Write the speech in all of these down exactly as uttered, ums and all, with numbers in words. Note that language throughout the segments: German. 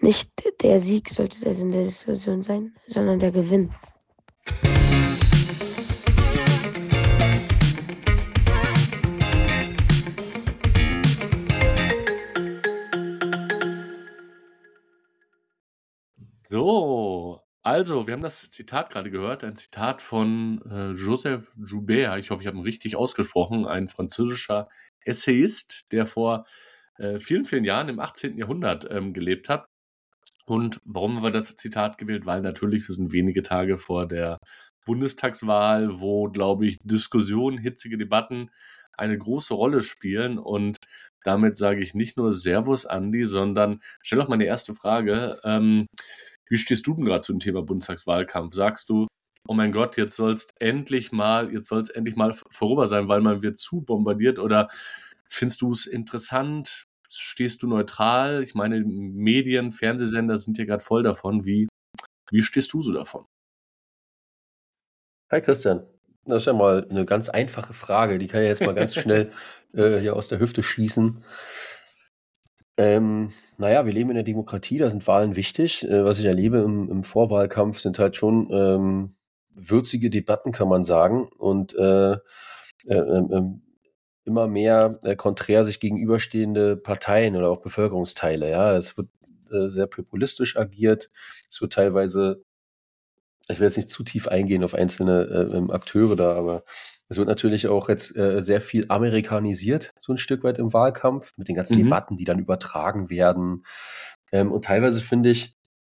nicht der Sieg sollte der Sinn der Diskussion sein, sondern der Gewinn. So, also, wir haben das Zitat gerade gehört, ein Zitat von äh, Joseph Joubert. Ich hoffe, ich habe ihn richtig ausgesprochen, ein französischer Essayist, der vor äh, vielen, vielen Jahren im achtzehnten Jahrhundert ähm, gelebt hat. Und warum haben wir das Zitat gewählt? Weil natürlich, wir sind wenige Tage vor der Bundestagswahl, wo, glaube ich, Diskussionen, hitzige Debatten eine große Rolle spielen. Und damit sage ich nicht nur Servus, Andi, sondern stell doch mal eine erste Frage. Ähm, wie stehst du denn gerade zum Thema Bundestagswahlkampf? Sagst du, oh mein Gott, jetzt soll's endlich mal, jetzt soll's endlich mal vorüber sein, weil man wird zu bombardiert, oder findest du es interessant? Stehst du neutral? Ich meine, Medien, Fernsehsender sind ja gerade voll davon. Wie, wie stehst du so davon? Hi Christian, das ist ja mal eine ganz einfache Frage, die kann ich jetzt mal ganz schnell äh, hier aus der Hüfte schießen. Ähm, naja, wir leben in der Demokratie, da sind Wahlen wichtig. Äh, was ich erlebe im, im Vorwahlkampf sind halt schon ähm, würzige Debatten, kann man sagen. Und äh, äh, äh, immer mehr äh, konträr sich gegenüberstehende Parteien oder auch Bevölkerungsteile. Ja, das wird äh, sehr populistisch agiert. Es wird teilweise, ich will jetzt nicht zu tief eingehen auf einzelne äh, Akteure da, aber es wird natürlich auch jetzt äh, sehr viel amerikanisiert, so ein Stück weit im Wahlkampf, mit den ganzen Mhm. Debatten, die dann übertragen werden. Ähm, und teilweise finde ich,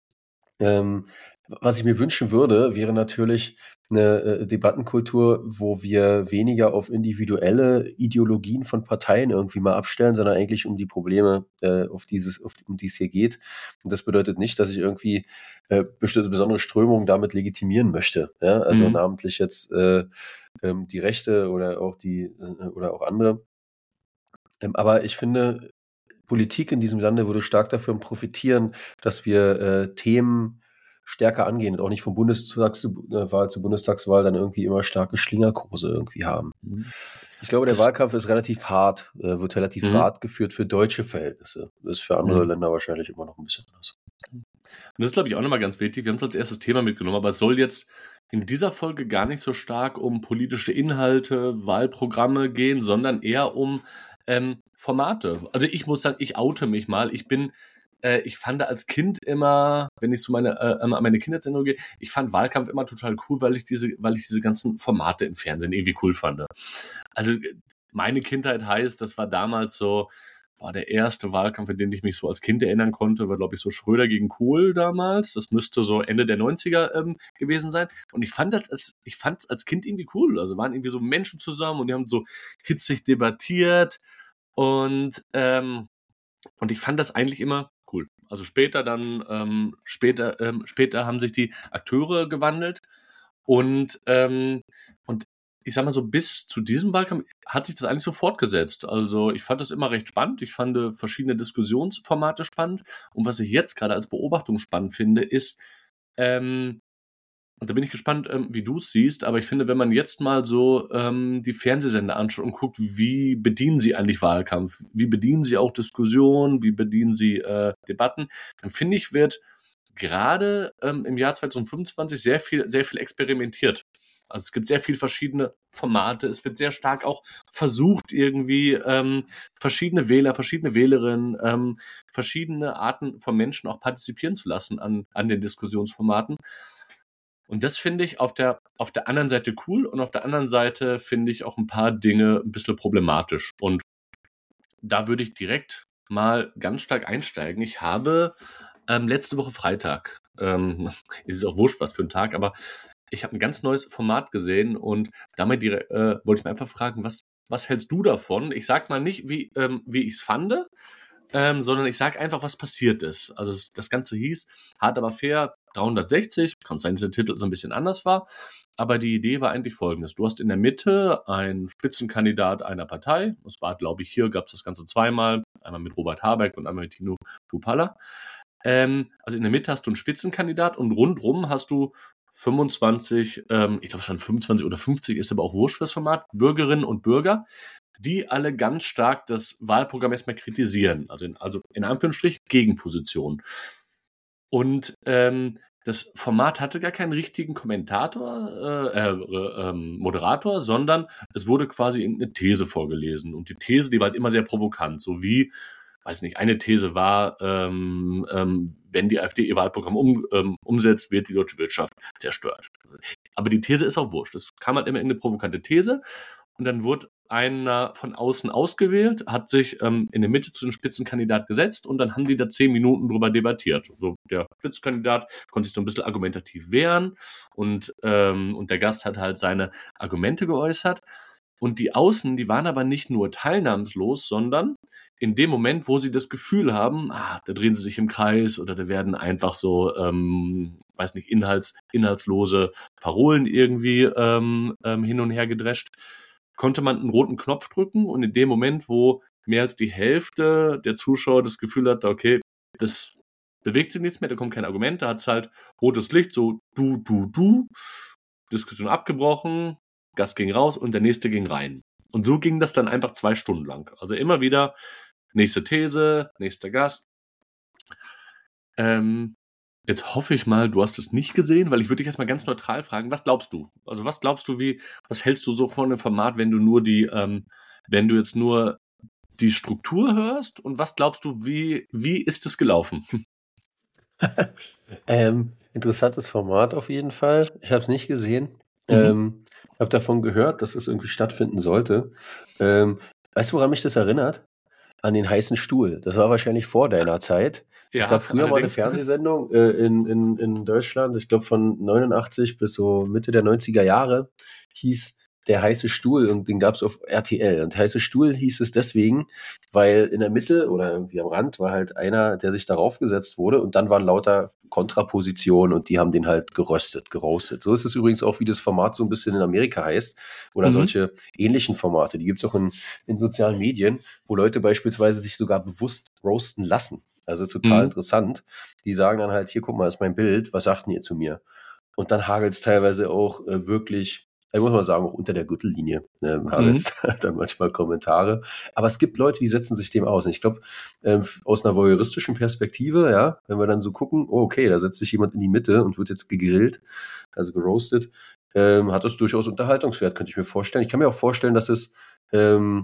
ähm, was ich mir wünschen würde, wäre natürlich eine äh, Debattenkultur, wo wir weniger auf individuelle Ideologien von Parteien irgendwie mal abstellen, sondern eigentlich um die Probleme, äh, auf dieses, auf, um die es hier geht. Und das bedeutet nicht, dass ich irgendwie äh, bestimmte besondere Strömungen damit legitimieren möchte. Ja? Also Mhm. namentlich jetzt äh, ähm, die Rechte oder auch die äh, oder auch andere. Ähm, aber ich finde, Politik in diesem Lande würde stark davon profitieren, dass wir äh, Themen stärker angehen und auch nicht von Bundestagswahl zu Bundestagswahl dann irgendwie immer starke Schlingerkurse irgendwie haben. Mhm. Ich glaube, der Das- Wahlkampf ist relativ hart, äh, wird relativ Mhm. hart geführt für deutsche Verhältnisse. Das ist für andere Mhm. Länder wahrscheinlich immer noch ein bisschen anders. Und das ist, glaube ich, auch nochmal ganz wichtig. Wir haben es als erstes Thema mitgenommen, aber es soll jetzt in dieser Folge gar nicht so stark um politische Inhalte, Wahlprogramme gehen, sondern eher um ähm, Formate. Also ich muss sagen, ich oute mich mal. Ich bin, äh, ich fand als Kind immer, wenn ich so meine, äh, an meine Kindheitserinnerung gehe, ich fand Wahlkampf immer total cool, weil ich diese, weil ich diese ganzen Formate im Fernsehen irgendwie cool fand. Also meine Kindheit heißt, das war damals so, war der erste Wahlkampf, in den ich mich so als Kind erinnern konnte, war, glaube ich, so Schröder gegen Kohl damals. Das müsste so Ende der neunziger ähm, gewesen sein. Und ich fand das als, ich fand's als Kind irgendwie cool. Also waren irgendwie so Menschen zusammen und die haben so hitzig debattiert. Und, ähm, und ich fand das eigentlich immer cool. Also später dann, ähm, später, ähm, später haben sich die Akteure gewandelt. Und, ähm, und ich sag mal so, bis zu diesem Wahlkampf hat sich das eigentlich so fortgesetzt. Also ich fand das immer recht spannend. Ich fand äh, verschiedene Diskussionsformate spannend. Und was ich jetzt gerade als Beobachtung spannend finde, ist, ähm, und da bin ich gespannt, ähm, wie du es siehst, aber ich finde, wenn man jetzt mal so ähm, die Fernsehsender anschaut und guckt, wie bedienen sie eigentlich Wahlkampf, wie bedienen sie auch Diskussionen, wie bedienen sie äh, Debatten, dann finde ich, wird gerade ähm, im Jahr zwanzig fünfundzwanzig sehr viel, sehr viel experimentiert. Also es gibt sehr viele verschiedene Formate. Es wird sehr stark auch versucht, irgendwie ähm, verschiedene Wähler, verschiedene Wählerinnen, ähm, verschiedene Arten von Menschen auch partizipieren zu lassen an, an den Diskussionsformaten. Und das finde ich auf der, auf der anderen Seite cool und auf der anderen Seite finde ich auch ein paar Dinge ein bisschen problematisch. Und da würde ich direkt mal ganz stark einsteigen. Ich habe ähm, letzte Woche Freitag, ähm, es ist auch wurscht, was für ein Tag, aber ich habe ein ganz neues Format gesehen und damit direkt, äh, wollte ich mal einfach fragen, was, was hältst du davon? Ich sag mal nicht, wie, ähm, wie ich es fand, ähm, sondern ich sag einfach, was passiert ist. Also das, das Ganze hieß Hart aber fair dreihundertsechzig, kann sein, dass der Titel so ein bisschen anders war, aber die Idee war eigentlich folgendes. Du hast in der Mitte einen Spitzenkandidat einer Partei, das war, glaube ich, hier gab es das Ganze zweimal, einmal mit Robert Habeck und einmal mit Tino Bupala. Ähm, also in der Mitte hast du einen Spitzenkandidat und rundrum hast du fünfundzwanzig, ähm, ich glaube es waren fünfundzwanzig oder fünfzig, ist aber auch wurscht fürs Format, Bürgerinnen und Bürger, die alle ganz stark das Wahlprogramm erstmal kritisieren. Also in, also in Anführungsstrich Gegenpositionen. Und ähm, das Format hatte gar keinen richtigen Kommentator, äh, äh, ähm, Moderator, sondern es wurde quasi irgendeine These vorgelesen. Und die These, die war halt immer sehr provokant, so wie, weiß nicht, eine These war, ähm, ähm, wenn die AfD ihr Wahlprogramm um, ähm, umsetzt, wird die deutsche Wirtschaft zerstört. Aber die These ist auch wurscht. Es kam halt immer irgendeine provokante These und dann wurde einer von außen ausgewählt, hat sich ähm, in der Mitte zu dem Spitzenkandidat gesetzt und dann haben die da zehn Minuten drüber debattiert. So, der Spitzenkandidat konnte sich so ein bisschen argumentativ wehren und, ähm, und der Gast hat halt seine Argumente geäußert. Und die Außen, die waren aber nicht nur teilnahmslos, sondern in dem Moment, wo sie das Gefühl haben, ah, da drehen sie sich im Kreis oder da werden einfach so, ähm, weiß nicht, inhalts, inhaltslose Parolen irgendwie ähm, ähm, hin und her gedrescht, konnte man einen roten Knopf drücken und in dem Moment, wo mehr als die Hälfte der Zuschauer das Gefühl hat, okay, das bewegt sich nichts mehr, da kommt kein Argument, da hat es halt rotes Licht, so du, du, du, Diskussion abgebrochen, Gast ging raus und der nächste ging rein. Und so ging das dann einfach zwei Stunden lang. Also immer wieder nächste These, nächster Gast. Ähm, jetzt hoffe ich mal, du hast es nicht gesehen, weil ich würde dich erstmal ganz neutral fragen, was glaubst du? Also was glaubst du, wie, was hältst du so von dem Format, wenn du nur die, ähm, wenn du jetzt nur die Struktur hörst und was glaubst du, wie, wie ist es gelaufen? ähm, interessantes Format auf jeden Fall. Ich habe es nicht gesehen. Mhm. Ähm, ich habe davon gehört, dass es irgendwie stattfinden sollte. Ähm, weißt du, woran mich das erinnert? An den heißen Stuhl. Das war wahrscheinlich vor deiner Zeit. Ja, Es gab früher mal eine allerdings. Fernsehsendung äh, in, in, in Deutschland, ich glaube von neunundachtzig bis so Mitte der neunziger Jahre, hieß Der heiße Stuhl und den gab es auf R T L. Und heiße Stuhl hieß es deswegen, weil in der Mitte oder irgendwie am Rand war halt einer, der sich darauf gesetzt wurde und dann waren lauter Kontrapositionen und die haben den halt geröstet, geroastet. So ist es übrigens auch, wie das Format so ein bisschen in Amerika heißt oder Mhm. solche ähnlichen Formate. Die gibt es auch in, in sozialen Medien, wo Leute beispielsweise sich sogar bewusst roasten lassen. Also total Mhm. interessant. Die sagen dann halt, hier, guck mal, das ist mein Bild, was sagt denn ihr zu mir? Und dann hagelt es teilweise auch äh, wirklich, ich muss mal sagen, auch unter der Gürtellinie äh, hagelt es dann manchmal Kommentare. Aber es gibt Leute, die setzen sich dem aus. Und ich glaube, ähm, aus einer voyeuristischen Perspektive, ja, wenn wir dann so gucken, oh, okay, da setzt sich jemand in die Mitte und wird jetzt gegrillt, also geroastet, ähm, hat das durchaus Unterhaltungswert, könnte ich mir vorstellen. Ich kann mir auch vorstellen, dass es, ähm,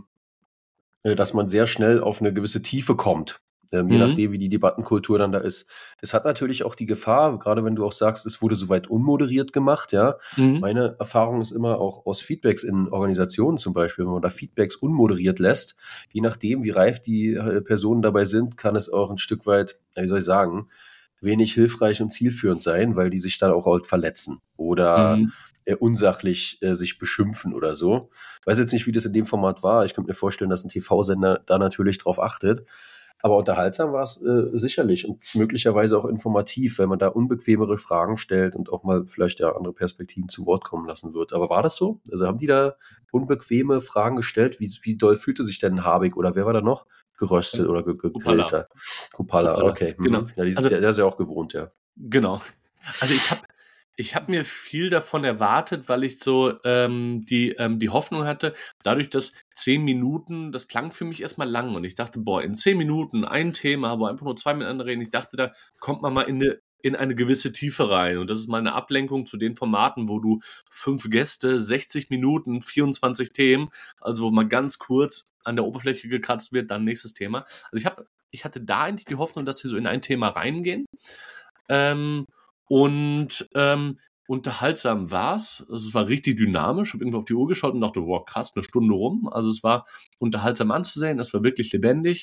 äh, dass man sehr schnell auf eine gewisse Tiefe kommt. Ähm, je Mhm. nachdem, wie die Debattenkultur dann da ist. Es hat natürlich auch die Gefahr, gerade wenn du auch sagst, es wurde soweit unmoderiert gemacht, ja. Mhm. Meine Erfahrung ist immer auch aus Feedbacks in Organisationen zum Beispiel, wenn man da Feedbacks unmoderiert lässt, je nachdem, wie reif die äh, Personen dabei sind, kann es auch ein Stück weit, ja, wie soll ich sagen, wenig hilfreich und zielführend sein, weil die sich dann auch halt verletzen oder Mhm. äh, unsachlich äh, sich beschimpfen oder so. Ich weiß jetzt nicht, wie das in dem Format war. Ich könnte mir vorstellen, dass ein T V-Sender da natürlich drauf achtet. Aber unterhaltsam war es äh, sicherlich und möglicherweise auch informativ, wenn man da unbequemere Fragen stellt und auch mal vielleicht ja andere Perspektiven zu Wort kommen lassen wird. Aber war das so? Also haben die da unbequeme Fragen gestellt? Wie, wie doll fühlte sich denn Habig oder wer war da noch? Geröstet oder ge Kupala. gegrillter? Kupala, Kupala, okay. Mhm. genau. Ja, die, Also- der, der ist ja auch gewohnt, ja. Genau. Also ich habe ich hab mir viel davon erwartet, weil ich so ähm, die, ähm, die Hoffnung hatte, dadurch, dass zehn Minuten, das klang für mich erstmal lang und ich dachte, boah, in zehn Minuten ein Thema, wo einfach nur zwei miteinander reden, ich dachte, da kommt man mal in eine, in eine gewisse Tiefe rein und das ist mal eine Ablenkung zu den Formaten, wo du fünf Gäste, sechzig Minuten, vierundzwanzig Themen, also wo mal ganz kurz an der Oberfläche gekratzt wird, dann nächstes Thema. Also ich habe ich hatte da eigentlich die Hoffnung, dass sie so in ein Thema reingehen. Ähm, und ähm, unterhaltsam war's. Also es war richtig dynamisch. Ich habe irgendwo auf die Uhr geschaut und dachte, wow, krass, eine Stunde rum. Also es war unterhaltsam anzusehen, es war wirklich lebendig.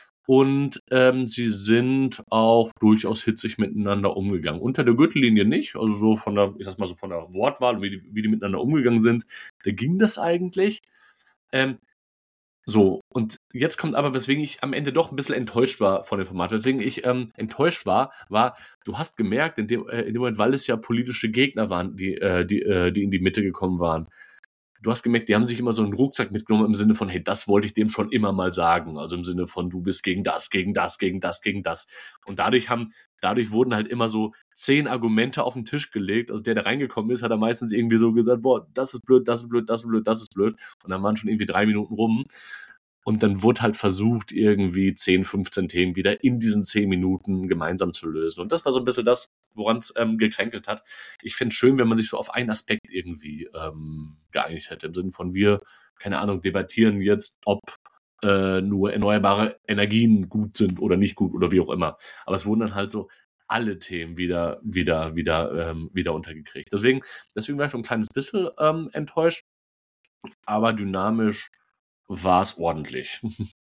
Und ähm, sie sind auch durchaus hitzig miteinander umgegangen. Unter der Gürtellinie nicht, also so von der, ich sag mal so von der Wortwahl, wie die, wie die miteinander umgegangen sind, da ging das eigentlich. Ähm, so, und jetzt kommt aber, weswegen ich am Ende doch ein bisschen enttäuscht war von dem Format. Weswegen ich ähm, enttäuscht war, war, du hast gemerkt, in dem, äh, in dem Moment, weil es ja politische Gegner waren, die, äh, die, äh, die in die Mitte gekommen waren. Du hast gemerkt, die haben sich immer so einen Rucksack mitgenommen im Sinne von, hey, das wollte ich dem schon immer mal sagen. Also im Sinne von, du bist gegen das, gegen das, gegen das, gegen das. Und dadurch haben, dadurch wurden halt immer so zehn Argumente auf den Tisch gelegt. Also der, der reingekommen ist, hat er meistens irgendwie so gesagt, boah, das ist blöd, das ist blöd, das ist blöd, das ist blöd. Und dann waren schon irgendwie drei Minuten rum. Und dann wurde halt versucht, irgendwie zehn, fünfzehn Themen wieder in diesen zehn Minuten gemeinsam zu lösen. Und das war so ein bisschen das, woran es ähm, gekränkelt hat. Ich finde es schön, wenn man sich so auf einen Aspekt irgendwie ähm, geeinigt hätte. Im Sinne von wir, keine Ahnung, debattieren jetzt, ob äh, nur erneuerbare Energien gut sind oder nicht gut oder wie auch immer. Aber es wurden dann halt so alle Themen wieder, wieder, wieder, ähm, wieder untergekriegt. Deswegen, deswegen war ich so ein kleines bisschen ähm, enttäuscht, aber dynamisch war es ordentlich.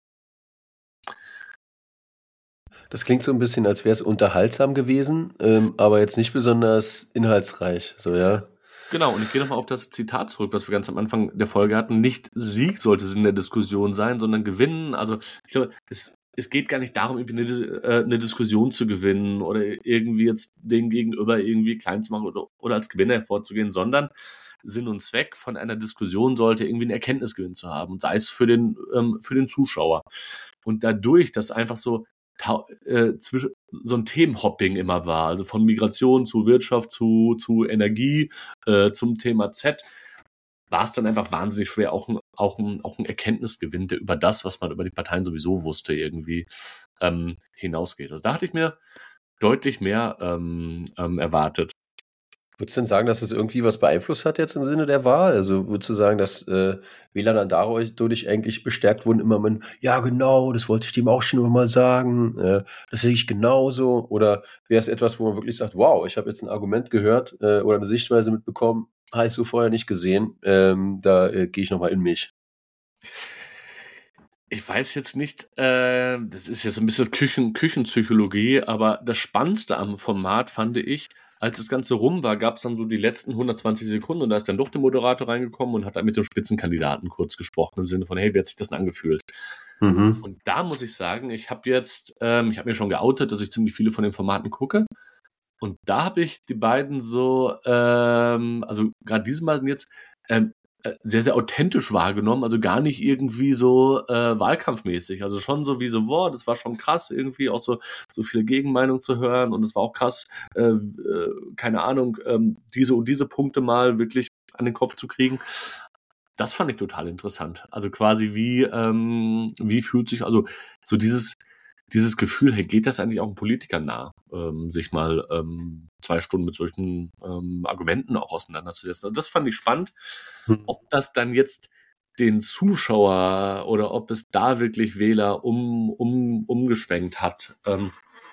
Das klingt so ein bisschen, als wäre es unterhaltsam gewesen, ähm, aber jetzt nicht besonders inhaltsreich, so, ja. Genau, und ich gehe nochmal auf das Zitat zurück, was wir ganz am Anfang der Folge hatten. Nicht Sieg sollte es in der Diskussion sein, sondern gewinnen. Also ich glaube, es, es geht gar nicht darum, irgendwie eine, äh, eine Diskussion zu gewinnen oder irgendwie jetzt den Gegenüber irgendwie klein zu machen oder, oder als Gewinner hervorzugehen, sondern Sinn und Zweck von einer Diskussion sollte irgendwie einen Erkenntnisgewinn zu haben, und sei es für den, ähm, für den Zuschauer. Und dadurch, dass einfach so tau- äh, zwischen, so ein Themenhopping immer war, also von Migration zu Wirtschaft zu, zu Energie, äh, zum Thema Z, war es dann einfach wahnsinnig schwer, auch ein, auch, ein, auch ein Erkenntnisgewinn, der über das, was man über die Parteien sowieso wusste, irgendwie ähm, hinausgeht. Also da hatte ich mir deutlich mehr ähm, ähm, erwartet. Würdest du denn sagen, dass es irgendwie was beeinflusst hat jetzt im Sinne der Wahl? Also würdest du sagen, dass äh, Wähler dann dadurch dadurch eigentlich bestärkt wurden, immer mit, ja genau, das wollte ich dem auch schon immer mal sagen, äh, das sehe ich genauso? Oder wäre es etwas, wo man wirklich sagt, wow, ich habe jetzt ein Argument gehört äh, oder eine Sichtweise mitbekommen, habe ich so vorher nicht gesehen, ähm, da äh, gehe ich nochmal in mich. Ich weiß jetzt nicht, äh, das ist jetzt ein bisschen Küchen, Küchenpsychologie, aber das Spannendste am Format fand ich, als das Ganze rum war, gab es dann so die letzten hundertzwanzig Sekunden und da ist dann doch der Moderator reingekommen und hat dann mit dem Spitzenkandidaten kurz gesprochen, im Sinne von, hey, wie hat sich das denn angefühlt? Mhm. Und da muss ich sagen, ich habe jetzt, ähm, ich habe mir schon geoutet, dass ich ziemlich viele von den Formaten gucke. Und da habe ich die beiden so, ähm, also gerade diesmal sind jetzt ähm, äh, sehr, sehr authentisch wahrgenommen, also gar nicht irgendwie so äh, wahlkampfmäßig. Also schon so wie so, boah, das war schon krass, irgendwie auch so, so viele Gegenmeinungen zu hören. Und es war auch krass, äh, äh, keine Ahnung, ähm, diese und diese Punkte mal wirklich an den Kopf zu kriegen. Das fand ich total interessant. Also quasi wie, ähm, wie fühlt sich, also so dieses, dieses Gefühl, hey, geht das eigentlich auch einem Politiker nah, ähm, sich mal ähm, zwei Stunden mit solchen ähm, Argumenten auch auseinanderzusetzen. Also das fand ich spannend. Mhm. Ob das dann jetzt den Zuschauer oder ob es da wirklich Wähler um, um, umgeschwenkt hat, ähm,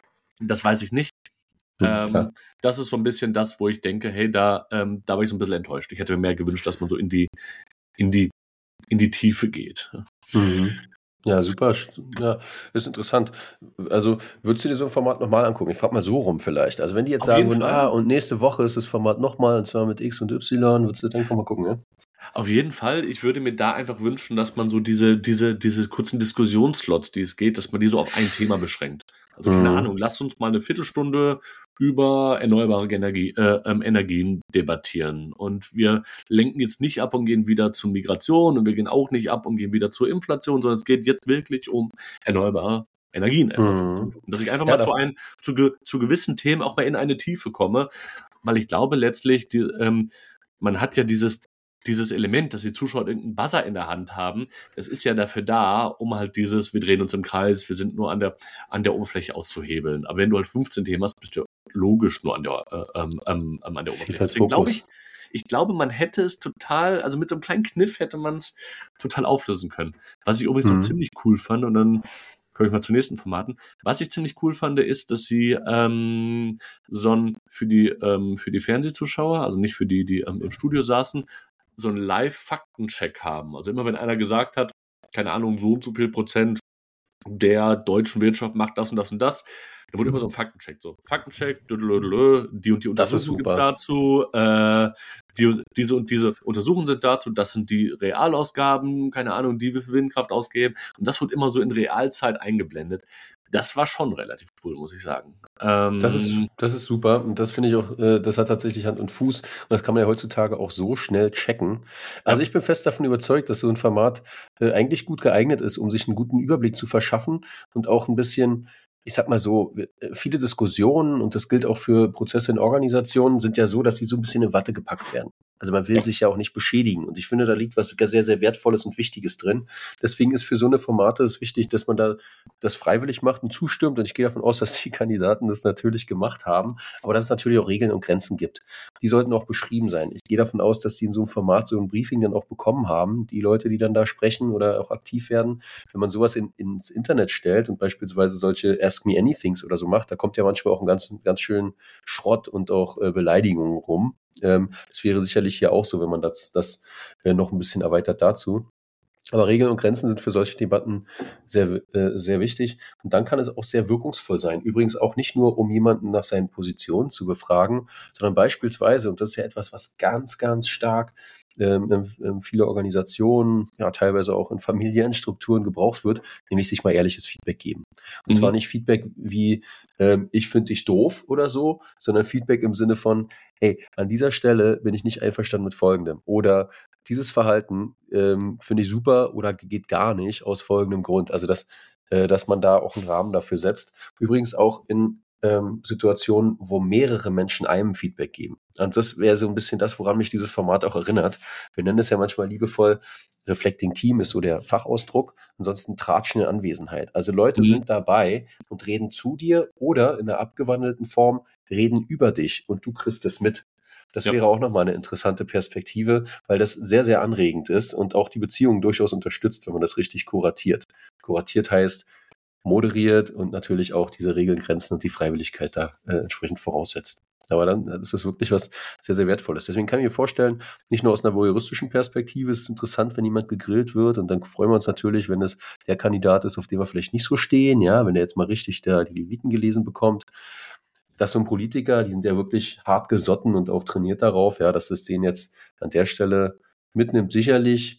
das weiß ich nicht. Mhm, Ähm, klar. das ist so ein bisschen das, wo ich denke, hey, da, ähm, da war ich so ein bisschen enttäuscht. Ich hätte mir mehr gewünscht, dass man so in die, in die, in die Tiefe geht. Mhm. Ja, super. Ja, ist interessant. Also würdest du dir so ein Format nochmal angucken? Ich frage mal so rum vielleicht. Also wenn die jetzt Auf sagen jeden würden, Fall. ah, und nächste Woche ist das Format nochmal, und zwar mit X und Y, würdest du dann mal gucken, ja? Auf jeden Fall. Ich würde mir da einfach wünschen, dass man so diese, diese, diese kurzen Diskussionsslots, die es geht, dass man die so auf ein Thema beschränkt. Also keine Mhm. Ahnung, lasst uns mal eine Viertelstunde über erneuerbare Energie, äh, ähm, Energien debattieren. Und wir lenken jetzt nicht ab und gehen wieder zur Migration und wir gehen auch nicht ab und gehen wieder zur Inflation, sondern es geht jetzt wirklich um erneuerbare Energien. Einfach fünfzehn Mhm. Minuten. Dass ich einfach Ja, mal zu, da, ein, zu, ge, zu gewissen Themen auch mal in eine Tiefe komme, weil ich glaube letztlich, die, ähm, man hat ja dieses dieses Element, dass die Zuschauer irgendeinen Buzzer in der Hand haben, das ist ja dafür da, um halt dieses, wir drehen uns im Kreis, wir sind nur an der, an der Oberfläche auszuhebeln. Aber wenn du halt fünfzehn Themen hast, bist du logisch nur an der, äh, ähm, ähm, an der fehlt Oberfläche. halt Deswegen glaube Fokus. ich, ich glaube, man hätte es total, also mit so einem kleinen Kniff hätte man es total auflösen können. Was ich übrigens noch Mhm. ziemlich cool fand, und dann komme ich mal zu nächsten Formaten. Was ich ziemlich cool fand, ist, dass sie ähm, so ein für die, ähm, für die Fernsehzuschauer, also nicht für die, die ähm, im Studio saßen, so einen Live-Faktencheck haben. Also immer wenn einer gesagt hat, keine Ahnung, so und so viel Prozent der deutschen Wirtschaft macht das und das und das, da wurde immer so ein Faktencheck. So, Faktencheck, dödelödelö, die und die Das ist Untersuchungen gibt es super. dazu, äh, die, diese und diese Untersuchungen sind dazu, das sind die Realausgaben, keine Ahnung, die wir für Windkraft ausgeben. Und das wird immer so in Realzeit eingeblendet. Das war schon relativ cool, muss ich sagen. Das ist, Ähm, das ist super. Und das finde ich auch, äh, das hat tatsächlich Hand und Fuß. Und das kann man ja heutzutage auch so schnell checken. Also ja. ich bin fest davon überzeugt, dass so ein Format äh, eigentlich gut geeignet ist, um sich einen guten Überblick zu verschaffen und auch ein bisschen, ich sag mal so, äh, viele Diskussionen, und das gilt auch für Prozesse in Organisationen, sind ja so, dass sie so ein bisschen in Watte gepackt werden. Also man will Ja. sich ja auch nicht beschädigen. Und ich finde, da liegt was sehr, sehr Wertvolles und Wichtiges drin. Deswegen ist für so eine Formate es wichtig, dass man da das freiwillig macht und zustimmt. Und ich gehe davon aus, dass die Kandidaten das natürlich gemacht haben. Aber dass es natürlich auch Regeln und Grenzen gibt. Die sollten auch beschrieben sein. Ich gehe davon aus, dass die in so einem Format so ein Briefing dann auch bekommen haben. Die Leute, die dann da sprechen oder auch aktiv werden. Wenn man sowas in, ins Internet stellt und beispielsweise solche Ask Me Anythings oder so macht, da kommt ja manchmal auch ein ganz, ganz schön Schrott und auch äh, Beleidigungen rum. Ähm, das wäre sicherlich hier auch so, wenn man das, das äh, noch ein bisschen erweitert dazu. Aber Regeln und Grenzen sind für solche Debatten sehr, äh, sehr wichtig. Und dann kann es auch sehr wirkungsvoll sein. Übrigens auch nicht nur, um jemanden nach seinen Positionen zu befragen, sondern beispielsweise, und das ist ja etwas, was ganz, ganz stark ähm, in viele Organisationen, ja teilweise auch in familiären Strukturen gebraucht wird, nämlich sich mal ehrliches Feedback geben. Und Mhm. zwar nicht Feedback wie, ähm, ich finde dich doof oder so, sondern Feedback im Sinne von, hey, an dieser Stelle bin ich nicht einverstanden mit Folgendem. Oder dieses Verhalten ähm, finde ich super oder geht gar nicht aus folgendem Grund. Also, dass, äh, dass man da auch einen Rahmen dafür setzt. Übrigens auch in ähm, Situationen, wo mehrere Menschen einem Feedback geben. Und das wäre so ein bisschen das, woran mich dieses Format auch erinnert. Wir nennen es ja manchmal liebevoll, Reflecting Team ist so der Fachausdruck, ansonsten tratschende Anwesenheit. Also Leute Mhm. sind dabei und reden zu dir oder in einer abgewandelten Form reden über dich und du kriegst es mit. Das Ja. wäre auch nochmal eine interessante Perspektive, weil das sehr, sehr anregend ist und auch die Beziehung durchaus unterstützt, wenn man das richtig kuratiert. Kuratiert heißt moderiert und natürlich auch diese Regeln, Grenzen und die Freiwilligkeit da äh, entsprechend voraussetzt. Aber dann ist das wirklich was sehr, sehr Wertvolles. Deswegen kann ich mir vorstellen, nicht nur aus einer voyeuristischen Perspektive ist es interessant, wenn jemand gegrillt wird und dann freuen wir uns natürlich, wenn es der Kandidat ist, auf dem wir vielleicht nicht so stehen, ja, wenn er jetzt mal richtig da die Leviten gelesen bekommt. Dass so ein Politiker, die sind ja wirklich hart gesotten und auch trainiert darauf, ja, dass es den jetzt an der Stelle mitnimmt, sicherlich.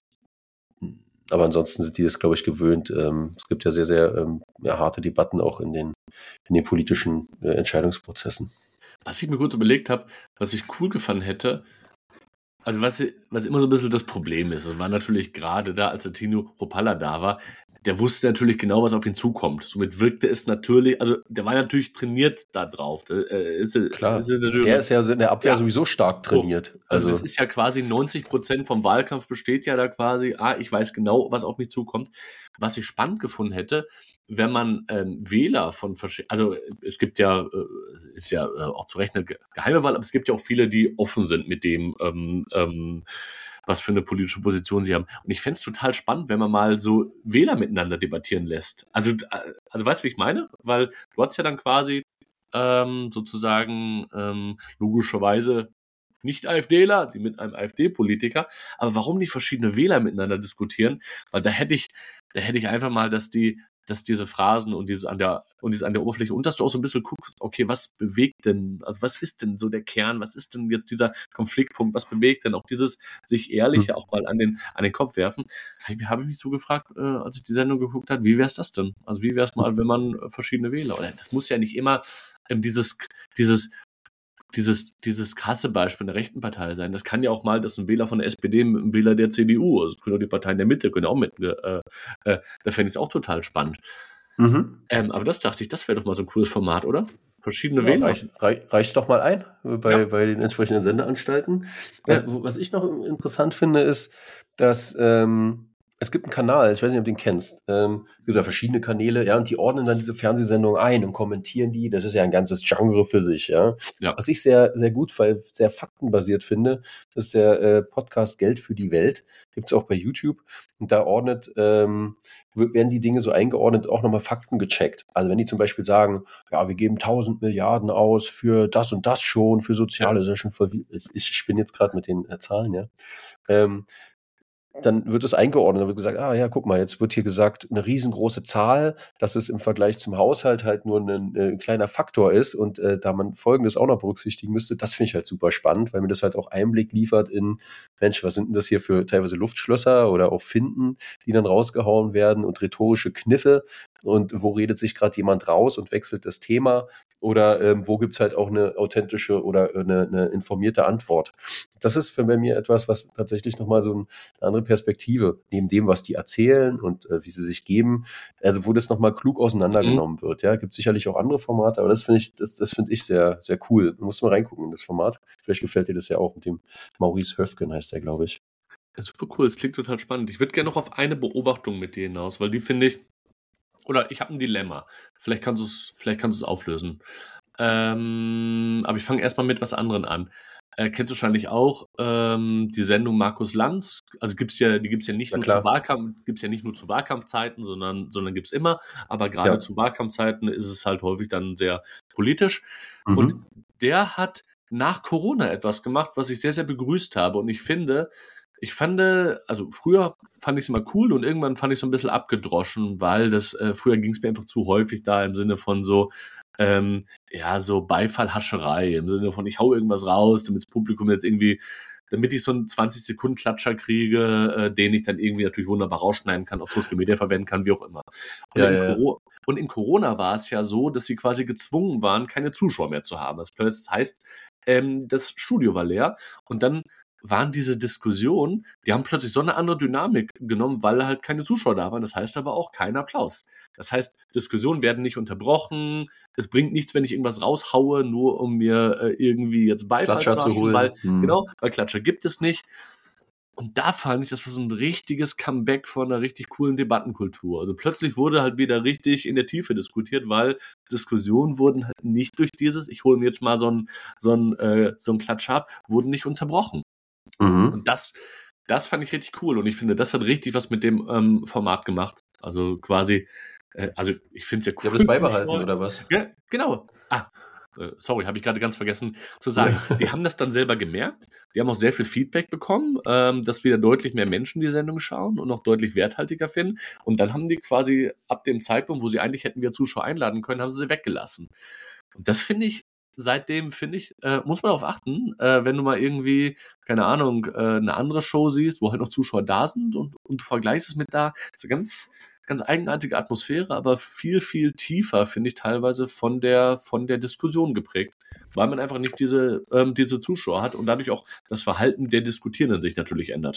Aber ansonsten sind die das, glaube ich, gewöhnt. Ähm, es gibt ja sehr, sehr ähm, ja, harte Debatten auch in den, in den politischen äh, Entscheidungsprozessen. Was ich mir kurz überlegt habe, was ich cool gefunden hätte, also was, was immer so ein bisschen das Problem ist, es war natürlich gerade da, als der Tino Kruppalla da war, der wusste natürlich genau, was auf ihn zukommt. Somit wirkte es natürlich, also der war natürlich trainiert da drauf. Der, äh, ist, Klar, ist natürlich, der ist ja in der Abwehr Ja. sowieso stark trainiert. Also, Also, das ist ja quasi neunzig Prozent vom Wahlkampf besteht ja da quasi, ah, ich weiß genau, was auf mich zukommt. Was ich spannend gefunden hätte, wenn man ähm, Wähler von verschiedenen, also es gibt ja, äh, ist ja äh, auch zu Recht eine ge- geheime Wahl, aber es gibt ja auch viele, die offen sind mit dem, ähm, ähm, was für eine politische Position sie haben. Und ich fände es total spannend, wenn man mal so Wähler miteinander debattieren lässt. Also, äh, also weißt du, wie ich meine? Weil du hast ja dann quasi ähm, sozusagen ähm, logischerweise nicht AfDler, die mit einem AfD-Politiker, aber warum nicht verschiedene Wähler miteinander diskutieren? Weil da hätte ich, da hätte ich einfach mal, dass die, dass diese Phrasen und dieses an der, und dieses an der Oberfläche und dass du auch so ein bisschen guckst, okay, was bewegt denn, also was ist denn so der Kern, was ist denn jetzt dieser Konfliktpunkt, was bewegt denn auch dieses sich Ehrliche auch mal an den, an den Kopf werfen? Habe ich, hab ich mich so gefragt, äh, als ich die Sendung geguckt habe, wie wäre es das denn? Also wie wäre es mal, wenn man äh, verschiedene Wähler, oder das muss ja nicht immer ähm, dieses, dieses dieses, dieses krasse Beispiel der rechten Partei sein. Das kann ja auch mal, dass ein Wähler von der S P D mit einem Wähler der C D U, also es können auch die Parteien der Mitte, können auch mit, äh, äh, da fände ich es auch total spannend. mhm. Ähm, aber das dachte ich, das wäre doch mal so ein cooles Format, oder? Verschiedene Ja, Wähler. reich, reich, reich's doch mal ein äh, bei, Ja. bei den entsprechenden Sendeanstalten. Was, Ja. was ich noch interessant finde, ist, dass ähm, es gibt einen Kanal, ich weiß nicht, ob du den kennst, ähm, es gibt da verschiedene Kanäle, ja, und die ordnen dann diese Fernsehsendungen ein und kommentieren die. Das ist ja ein ganzes Genre für sich, ja. Ja. Was ich sehr, sehr gut, weil sehr faktenbasiert finde, das ist der äh, Podcast Geld für die Welt. Gibt es auch bei YouTube. Und da ordnet, ähm, werden die Dinge so eingeordnet, auch nochmal Fakten gecheckt. Also wenn die zum Beispiel sagen, ja, wir geben tausend Milliarden aus für das und das schon, für Soziale, das ist ja schon voll viel. Ich spinne jetzt gerade mit den äh, Zahlen, ja. Ähm, dann wird es eingeordnet, dann wird gesagt, ah ja, guck mal, jetzt wird hier gesagt, eine riesengroße Zahl, dass es im Vergleich zum Haushalt halt nur ein, ein kleiner Faktor ist und äh, da man Folgendes auch noch berücksichtigen müsste, das finde ich halt super spannend, weil mir das halt auch Einblick liefert in, Mensch, was sind denn das hier für teilweise Luftschlösser oder auch Finden, die dann rausgehauen werden und rhetorische Kniffe, und wo redet sich gerade jemand raus und wechselt das Thema oder ähm, wo gibt es halt auch eine authentische oder eine, eine informierte Antwort. Das ist für mich etwas, was tatsächlich nochmal so ein, eine andere Perspektive, neben dem, was die erzählen und äh, wie sie sich geben, also wo das nochmal klug auseinandergenommen mhm. wird. Ja, gibt sicherlich auch andere Formate, aber das finde ich, das, das finde ich sehr, sehr cool. Du musst mal reingucken in das Format. Vielleicht gefällt dir das ja auch mit dem Maurice Höfgen, heißt der, glaube ich. Ja, super cool, es klingt total spannend. Ich würde gerne noch auf eine Beobachtung mit dir hinaus, weil die finde ich, oder ich habe ein Dilemma. Vielleicht kannst du es, vielleicht kannst du es auflösen. Ähm, aber ich fange erstmal mit was anderem an. Äh, kennst du wahrscheinlich auch ähm, die Sendung Markus Lanz? Also gibt's ja, die gibt es ja nicht Ja, nur klar. zu Wahlkampf, gibt's ja nicht nur zu Wahlkampfzeiten, sondern, sondern gibt es immer. Aber gerade Ja. zu Wahlkampfzeiten ist es halt häufig dann sehr politisch. Mhm. Und der hat nach Corona etwas gemacht, was ich sehr, sehr begrüßt habe. Und ich finde, ich fand, also früher fand ich es immer cool und irgendwann fand ich es so ein bisschen abgedroschen, weil das, äh, früher ging es mir einfach zu häufig da im Sinne von so, ähm, ja, so Beifallhascherei, im Sinne von, ich hau irgendwas raus, damit das Publikum jetzt irgendwie, damit ich so einen zwanzig Sekunden Klatscher kriege, äh, den ich dann irgendwie natürlich wunderbar rausschneiden kann, auf Social Media verwenden kann, wie auch immer. Und, Ja, in, ja, ja. Coro- und in Corona war es ja so, dass sie quasi gezwungen waren, keine Zuschauer mehr zu haben. Das heißt, ähm, das Studio war leer und dann waren diese Diskussionen, die haben plötzlich so eine andere Dynamik genommen, weil halt keine Zuschauer da waren. Das heißt aber auch kein Applaus. Das heißt, Diskussionen werden nicht unterbrochen. Es bringt nichts, wenn ich irgendwas raushaue, nur um mir äh, irgendwie jetzt Beifall Klatscher zu zu waschen, holen. weil, Hm. genau, weil Klatscher gibt es nicht. Und da fand ich, das war so ein richtiges Comeback von einer richtig coolen Debattenkultur. Also plötzlich wurde halt wieder richtig in der Tiefe diskutiert, weil Diskussionen wurden halt nicht durch dieses, ich hole mir jetzt mal so einen so einen, äh, so einen Klatscher ab, wurden nicht unterbrochen. Mhm. Und das, das fand ich richtig cool. Und ich finde, das hat richtig was mit dem ähm, Format gemacht. Also quasi, äh, also ich finde es ja Die cool. haben das beibehalten, Zuschauer- oder was? Ja, genau. Ah, äh, sorry, habe ich gerade ganz vergessen zu sagen. Die haben das dann selber gemerkt. Die haben auch sehr viel Feedback bekommen, ähm, dass wieder deutlich mehr Menschen die Sendung schauen und auch deutlich werthaltiger finden. Und dann haben die quasi ab dem Zeitpunkt, wo sie eigentlich hätten wir Zuschauer einladen können, haben sie sie weggelassen. Und das finde ich, seitdem finde ich, äh, muss man darauf achten, äh, wenn du mal irgendwie, keine Ahnung, äh, eine andere Show siehst, wo halt noch Zuschauer da sind und, und du vergleichst es mit da, so ganz, ganz eigenartige Atmosphäre, aber viel, viel tiefer, finde ich, teilweise von der, von der Diskussion geprägt, weil man einfach nicht diese, ähm, diese Zuschauer hat und dadurch auch das Verhalten der Diskutierenden sich natürlich ändert.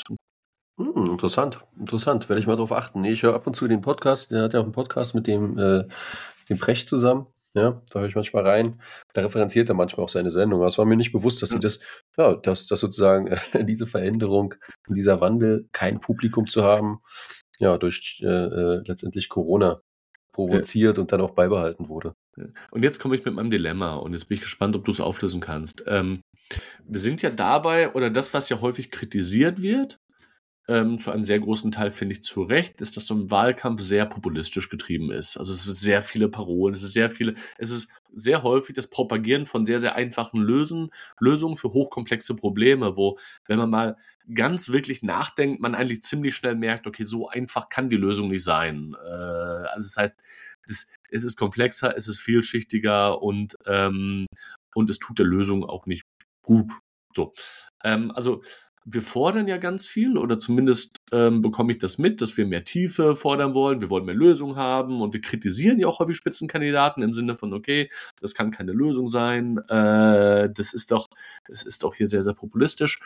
Hm, interessant, interessant. Werde ich mal drauf achten. Nee, ich höre ab und zu den Podcast. Der hat ja auch einen Podcast mit dem, äh, dem Precht zusammen. Ja, da höre ich manchmal rein. Da referenziert er manchmal auch seine Sendung. Aber es war mir nicht bewusst, dass Ja. sie das, ja, dass, dass sozusagen äh, diese Veränderung, dieser Wandel, kein Publikum zu haben, ja, durch äh, äh, letztendlich Corona provoziert und dann auch beibehalten wurde. Und jetzt komme ich mit meinem Dilemma und jetzt bin ich gespannt, ob du es auflösen kannst. Ähm, wir sind ja dabei, oder das, was ja häufig kritisiert wird, ähm, zu einem sehr großen Teil, finde ich, zu Recht, ist, dass so ein Wahlkampf sehr populistisch getrieben ist. Also es ist sehr viele Parolen, es ist sehr viele, es ist sehr häufig das Propagieren von sehr, sehr einfachen Lösen, Lösungen für hochkomplexe Probleme, wo, wenn man mal ganz wirklich nachdenkt, man eigentlich ziemlich schnell merkt, okay, so einfach kann die Lösung nicht sein. Äh, also das heißt, es, es ist komplexer, es ist vielschichtiger und, ähm, und es tut der Lösung auch nicht gut. So. Ähm, also wir fordern ja ganz viel, oder zumindest ähm, bekomme ich das mit, dass wir mehr Tiefe fordern wollen, wir wollen mehr Lösungen haben und wir kritisieren ja auch häufig Spitzenkandidaten im Sinne von, okay, das kann keine Lösung sein, äh, das ist doch, das ist doch hier sehr, sehr populistisch.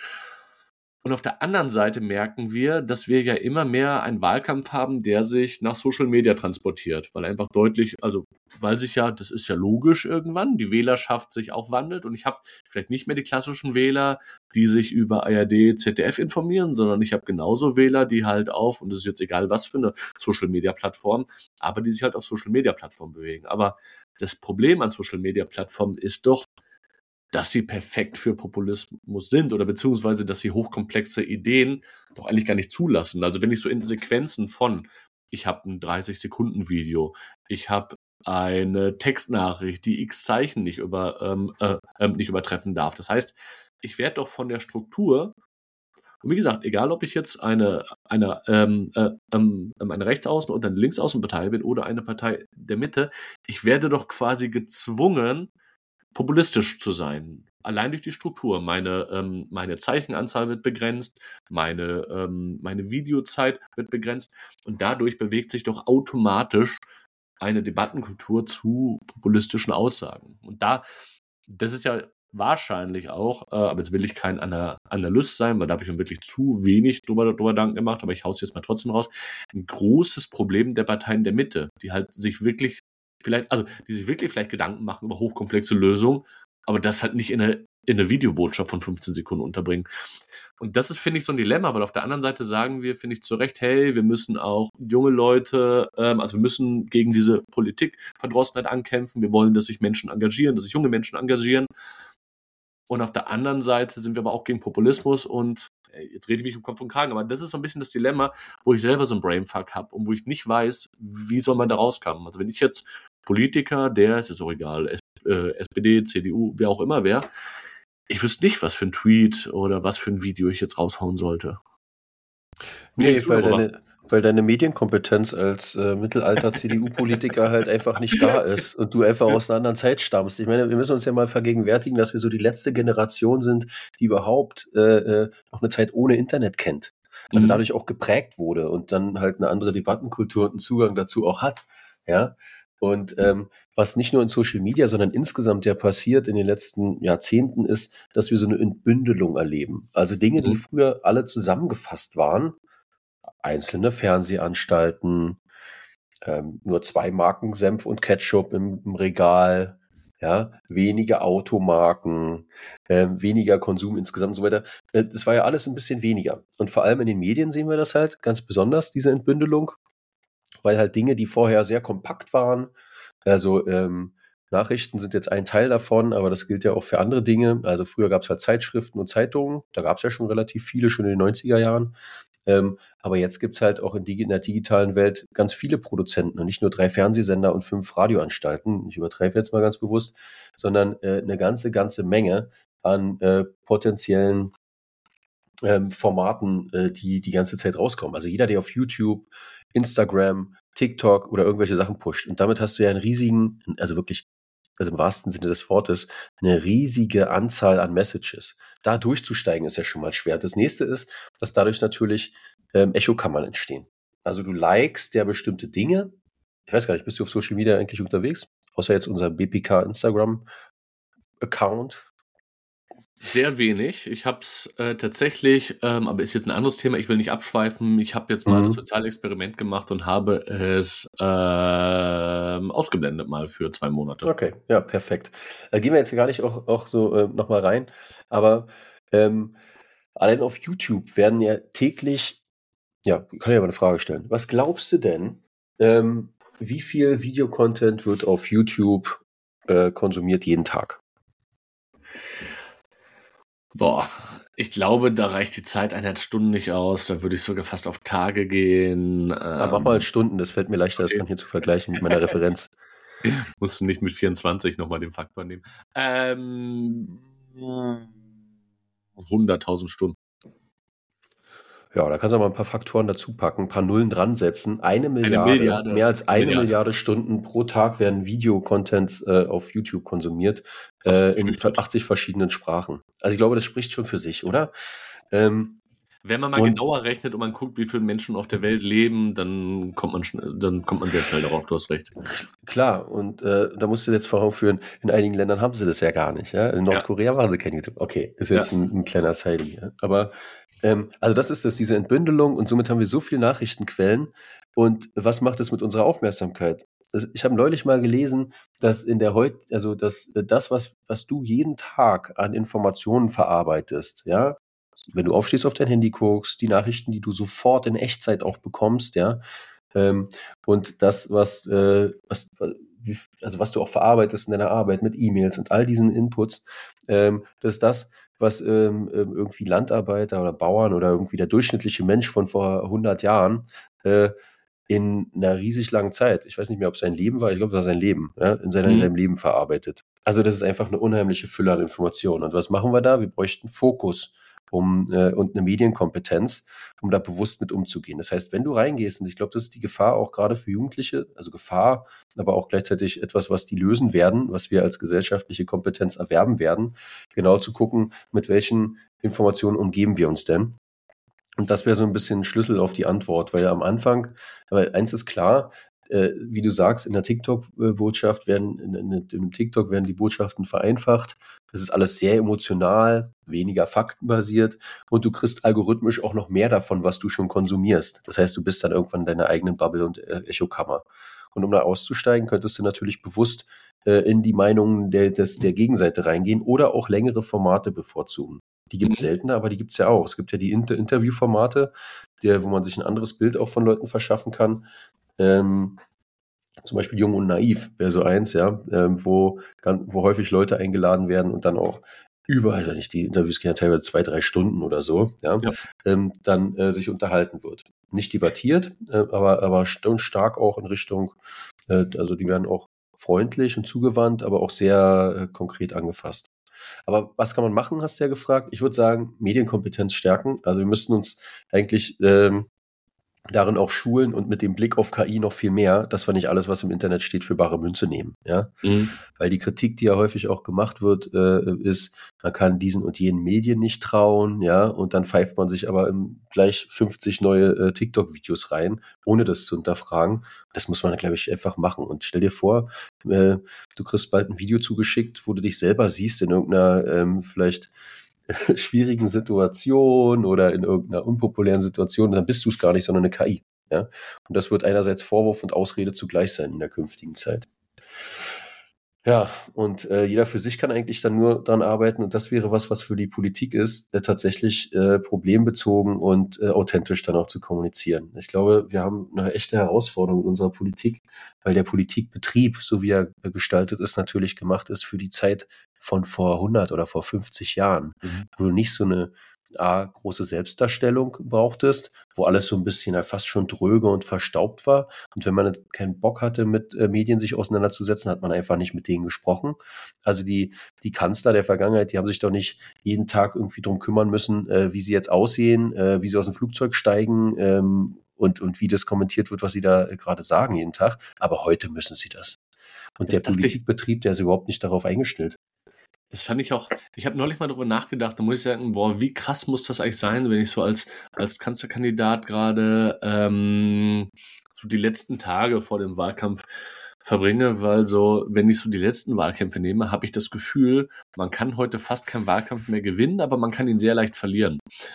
Und auf der anderen Seite merken wir, dass wir ja immer mehr einen Wahlkampf haben, der sich nach Social Media transportiert, weil einfach deutlich, also weil sich ja, das ist ja logisch irgendwann, die Wählerschaft sich auch wandelt und ich habe vielleicht nicht mehr die klassischen Wähler, die sich über A R D, Z D F informieren, sondern ich habe genauso Wähler, die halt auf, und es ist jetzt egal was für eine Social-Media-Plattform, aber die sich halt auf Social-Media-Plattformen bewegen. Aber das Problem an Social-Media-Plattformen ist doch, dass sie perfekt für Populismus sind oder beziehungsweise, dass sie hochkomplexe Ideen doch eigentlich gar nicht zulassen. Also wenn ich so in Sequenzen von, ich habe ein dreißig-Sekunden-Video, ich habe eine Textnachricht, die x Zeichen nicht, über, ähm, äh, ähm, nicht übertreffen darf. Das heißt, ich werde doch von der Struktur, und wie gesagt, egal ob ich jetzt eine, eine, ähm, äh, ähm, eine Rechtsaußen- oder eine Linksaußenpartei bin oder eine Partei der Mitte, ich werde doch quasi gezwungen, populistisch zu sein. Allein durch die Struktur. Meine, ähm, meine Zeichenanzahl wird begrenzt, meine, ähm, meine Videozeit wird begrenzt und dadurch bewegt sich doch automatisch eine Debattenkultur zu populistischen Aussagen. Und da, das ist ja wahrscheinlich auch, äh, aber jetzt will ich kein Ana- Analyst sein, weil da habe ich mir wirklich zu wenig drüber, drüber Gedanken gemacht, aber ich hau's jetzt mal trotzdem raus, ein großes Problem der Parteien der Mitte, die halt sich wirklich vielleicht, also die sich wirklich vielleicht Gedanken machen über hochkomplexe Lösungen, aber das halt nicht in eine, in eine Videobotschaft von fünfzehn Sekunden unterbringen. Und das ist, finde ich, so ein Dilemma, weil auf der anderen Seite sagen wir, finde ich, zu Recht, hey, wir müssen auch junge Leute, ähm, also wir müssen gegen diese Politikverdrossenheit ankämpfen, wir wollen, dass sich Menschen engagieren, dass sich junge Menschen engagieren. Und auf der anderen Seite sind wir aber auch gegen Populismus und ey, jetzt rede ich mich um Kopf und Kragen, aber das ist so ein bisschen das Dilemma, wo ich selber so einen Brainfuck habe und wo ich nicht weiß, wie soll man da rauskommen. Also wenn ich jetzt Politiker, der, ist jetzt auch egal, S- äh, S P D, C D U, wer auch immer wäre, ich wüsste nicht, was für ein Tweet oder was für ein Video ich jetzt raushauen sollte. Wie Nee, denkst du weil darüber? deine, weil deine Medienkompetenz als äh, Mittelalter-C D U-Politiker halt einfach nicht da ist und du einfach aus einer anderen Zeit stammst. Ich meine, wir müssen uns ja mal vergegenwärtigen, dass wir so die letzte Generation sind, die überhaupt äh, äh, noch eine Zeit ohne Internet kennt. Also Mhm. dadurch auch geprägt wurde und dann halt eine andere Debattenkultur und einen Zugang dazu auch hat. Ja. Und ähm, was nicht nur in Social Media, sondern insgesamt ja passiert in den letzten Jahrzehnten ist, dass wir so eine Entbündelung erleben. Also Dinge, die Mhm. früher alle zusammengefasst waren, einzelne Fernsehanstalten, ähm, nur zwei Marken Senf und Ketchup im, im Regal, ja, wenige Automarken, ähm, weniger Konsum insgesamt und so weiter. Äh, Das war ja alles ein bisschen weniger. Und vor allem in den Medien sehen wir das halt ganz besonders, diese Entbündelung, weil halt Dinge, die vorher sehr kompakt waren, also ähm, Nachrichten sind jetzt ein Teil davon, aber das gilt ja auch für andere Dinge. Also früher gab es halt Zeitschriften und Zeitungen, da gab es ja schon relativ viele, schon in den neunziger Jahren. Ähm, aber jetzt gibt es halt auch in, digi- in der digitalen Welt ganz viele Produzenten und nicht nur drei Fernsehsender und fünf Radioanstalten. Ich übertreibe jetzt mal ganz bewusst, sondern äh, eine ganze, ganze Menge an äh, potenziellen ähm, Formaten, äh, die die ganze Zeit rauskommen. Also jeder, der auf YouTube, Instagram, TikTok oder irgendwelche Sachen pusht. Und damit hast du ja einen riesigen, also wirklich, also im wahrsten Sinne des Wortes, eine riesige Anzahl an Messages. Da durchzusteigen ist ja schon mal schwer. Das nächste ist, dass dadurch natürlich ähm, Echokammern entstehen. Also du likest ja bestimmte Dinge. Ich weiß gar nicht, bist du auf Social Media eigentlich unterwegs? Außer jetzt unser B P K Instagram-Account. Sehr wenig. Ich habe es äh, tatsächlich, ähm, aber ist jetzt ein anderes Thema, ich will nicht abschweifen. Ich habe jetzt mal das Mhm. soziale Experiment gemacht und habe es ähm, ausgeblendet mal für zwei Monate. Okay, ja, perfekt. Da gehen wir jetzt gar nicht auch, auch so äh, nochmal rein, aber ähm, allein auf YouTube werden ja täglich, ja, ich kann ja mal eine Frage stellen. Was glaubst du denn, ähm, wie viel Videocontent wird auf YouTube äh, konsumiert jeden Tag? Boah, ich glaube, da reicht die Zeit eineinhalb Stunden nicht aus. Da würde ich sogar fast auf Tage gehen. Ah, mach mal in Ähm, Stunden, das fällt mir leichter, das okay. dann hier zu vergleichen mit meiner Referenz. Musst du nicht mit vierundzwanzig nochmal den Faktor nehmen. Ähm, hunderttausend Stunden. Ja, da kannst du mal ein paar Faktoren dazu packen, ein paar Nullen dran setzen. Eine Eine Milliarde, Milliarde. mehr als Eine eine Milliarde. Milliarde Stunden pro Tag werden Videocontents äh, auf YouTube konsumiert, Hab's äh, in befürchtet. achtzig verschiedenen Sprachen. Also ich glaube, das spricht schon für sich, oder? Ähm, Wenn man mal und genauer rechnet und man guckt, wie viele Menschen auf der Welt leben, dann kommt man, schn- dann kommt man sehr schnell darauf, du hast recht. klar, und äh, da musst du jetzt vor Augen führen, in einigen Ländern haben sie das ja gar nicht. Ja? In Ja, Nordkorea machen sie kein YouTube. Okay, ist ja. jetzt ein, ein kleiner Side hier. Aber ähm, also das ist das, diese Entbündelung und somit haben wir so viele Nachrichtenquellen. Und was macht es mit unserer Aufmerksamkeit? Das, ich habe neulich mal gelesen, dass in der heut, also dass äh, das, was, was du jeden Tag an Informationen verarbeitest, ja, wenn du aufstehst, auf dein Handy guckst, die Nachrichten, die du sofort in Echtzeit auch bekommst, ja, ähm, und das, was, äh, was, wie- also was du auch verarbeitest in deiner Arbeit mit E-Mails und all diesen Inputs, ähm, das ist das, was ähm, ähm, irgendwie Landarbeiter oder Bauern oder irgendwie der durchschnittliche Mensch von vor hundert Jahren äh, in einer riesig langen Zeit, ich weiß nicht mehr, ob es sein Leben war, ich glaube, es war sein Leben, ja, in, seiner, in Mhm. seinem Leben verarbeitet. Also das ist einfach eine unheimliche Fülle an Informationen. Und was machen wir da? Wir bräuchten Fokus um, äh, und eine Medienkompetenz, um da bewusst mit umzugehen. Das heißt, wenn du reingehst, und ich glaube, das ist die Gefahr auch gerade für Jugendliche, also Gefahr, aber auch gleichzeitig etwas, was die lösen werden, was wir als gesellschaftliche Kompetenz erwerben werden, genau zu gucken, mit welchen Informationen umgeben wir uns denn. Und das wäre so ein bisschen ein Schlüssel auf die Antwort, weil am Anfang, aber eins ist klar, äh, wie du sagst, in der TikTok-Botschaft werden, in, in, in dem TikTok werden die Botschaften vereinfacht. Das ist alles sehr emotional, weniger faktenbasiert und du kriegst algorithmisch auch noch mehr davon, was du schon konsumierst. Das heißt, du bist dann irgendwann in deiner eigenen Bubble und äh, Echokammer. Und um da auszusteigen, könntest du natürlich bewusst äh, in die Meinungen der, des, der Gegenseite reingehen oder auch längere Formate bevorzugen. Die gibt es Mhm. seltener, aber die gibt es ja auch. Es gibt ja die Inter- Interviewformate, der, wo man sich ein anderes Bild auch von Leuten verschaffen kann. Ähm, zum Beispiel Jung und Naiv wäre so eins, ja, ähm, wo, gan- wo häufig Leute eingeladen werden und dann auch über, also nicht, die Interviews gehen ja teilweise zwei, drei Stunden oder so, ja, Ja. ähm, dann äh, sich unterhalten wird. Nicht debattiert, äh, aber, aber st- stark auch in Richtung, äh, also die werden auch freundlich und zugewandt, aber auch sehr äh, konkret angefasst. Aber was kann man machen, hast du ja gefragt. Ich würde sagen, Medienkompetenz stärken. Also wir müssten uns eigentlich ähm, darin auch schulen und mit dem Blick auf K I noch viel mehr, dass wir nicht alles, was im Internet steht, für bare Münze nehmen. Ja? Mhm. Weil die Kritik, die ja häufig auch gemacht wird, äh, ist, man kann diesen und jenen Medien nicht trauen, ja, und dann pfeift man sich aber in gleich fünfzig neue äh, TikTok-Videos rein, ohne das zu hinterfragen. Das muss man, glaube ich, einfach machen. Und stell dir vor, äh, du kriegst bald ein Video zugeschickt, wo du dich selber siehst in irgendeiner ähm, vielleicht schwierigen Situation oder in irgendeiner unpopulären Situation, dann bist du es gar nicht, sondern eine K I. Ja? Und das wird einerseits Vorwurf und Ausrede zugleich sein in der künftigen Zeit. Ja, und äh, jeder für sich kann eigentlich dann nur dran arbeiten und das wäre was, was für die Politik ist, äh, tatsächlich äh, problembezogen und äh, authentisch dann auch zu kommunizieren. Ich glaube, wir haben eine echte Herausforderung in unserer Politik, weil der Politikbetrieb, so wie er äh, gestaltet ist, natürlich gemacht ist für die Zeit von vor hundert oder vor fünfzig Jahren, Mhm. wo du nicht so eine A, große Selbstdarstellung brauchtest, wo alles so ein bisschen ja, fast schon dröge und verstaubt war. Und wenn man keinen Bock hatte, mit äh, Medien sich auseinanderzusetzen, hat man einfach nicht mit denen gesprochen. Also die, die Kanzler der Vergangenheit, die haben sich doch nicht jeden Tag irgendwie drum kümmern müssen, äh, wie sie jetzt aussehen, äh, wie sie aus dem Flugzeug steigen ähm, und, und wie das kommentiert wird, was sie da äh, gerade sagen jeden Tag. Aber heute müssen sie das. Und Das der dachte ich, Politikbetrieb, der ist überhaupt nicht darauf eingestellt. das fand ich auch, ich habe neulich mal darüber nachgedacht, da muss ich sagen, boah, wie krass muss das eigentlich sein, wenn ich so als, als Kanzlerkandidat gerade ähm, so die letzten Tage vor dem Wahlkampf verbringe, weil so, wenn ich so die letzten Wahlkämpfe nehme, habe ich das Gefühl, man kann heute fast keinen Wahlkampf mehr gewinnen, aber man kann ihn sehr leicht verlieren.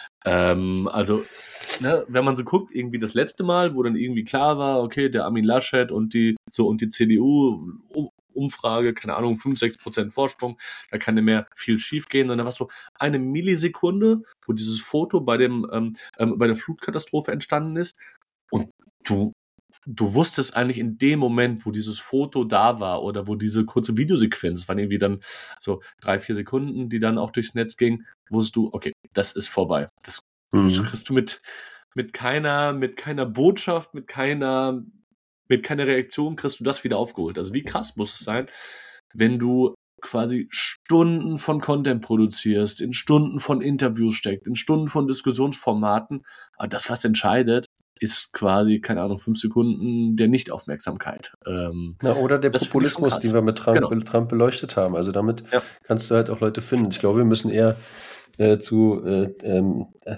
Ähm, also, ne, wenn man so guckt, irgendwie das letzte Mal, wo dann irgendwie klar war, okay, der Armin Laschet und die, so, und die C D U, um, Umfrage, keine Ahnung, fünf, sechs Prozent Vorsprung, da kann nicht mehr viel schief gehen. Und dann war es so eine Millisekunde, wo dieses Foto bei dem, ähm, ähm, bei der Flutkatastrophe entstanden ist. Und du, du wusstest eigentlich in dem Moment, wo dieses Foto da war oder wo diese kurze Videosequenz, es waren irgendwie dann so drei, vier Sekunden, die dann auch durchs Netz ging, wusstest du, okay, das ist vorbei. Das, das Mhm. kriegst du mit, mit keiner, mit keiner Botschaft, mit keiner, mit keiner Reaktion kriegst du das wieder aufgeholt. Also wie krass muss es sein, wenn du quasi Stunden von Content produzierst, in Stunden von Interviews steckt, in Stunden von Diskussionsformaten, aber das, was entscheidet, ist quasi, keine Ahnung, fünf Sekunden der Nichtaufmerksamkeit. Ähm, Na, oder der das finde ich schon Populismus, den krass. wir mit Trump, Genau. Trump beleuchtet haben. Also damit Ja. kannst du halt auch Leute finden. Ich glaube, wir müssen eher äh, zu äh, ähm, äh,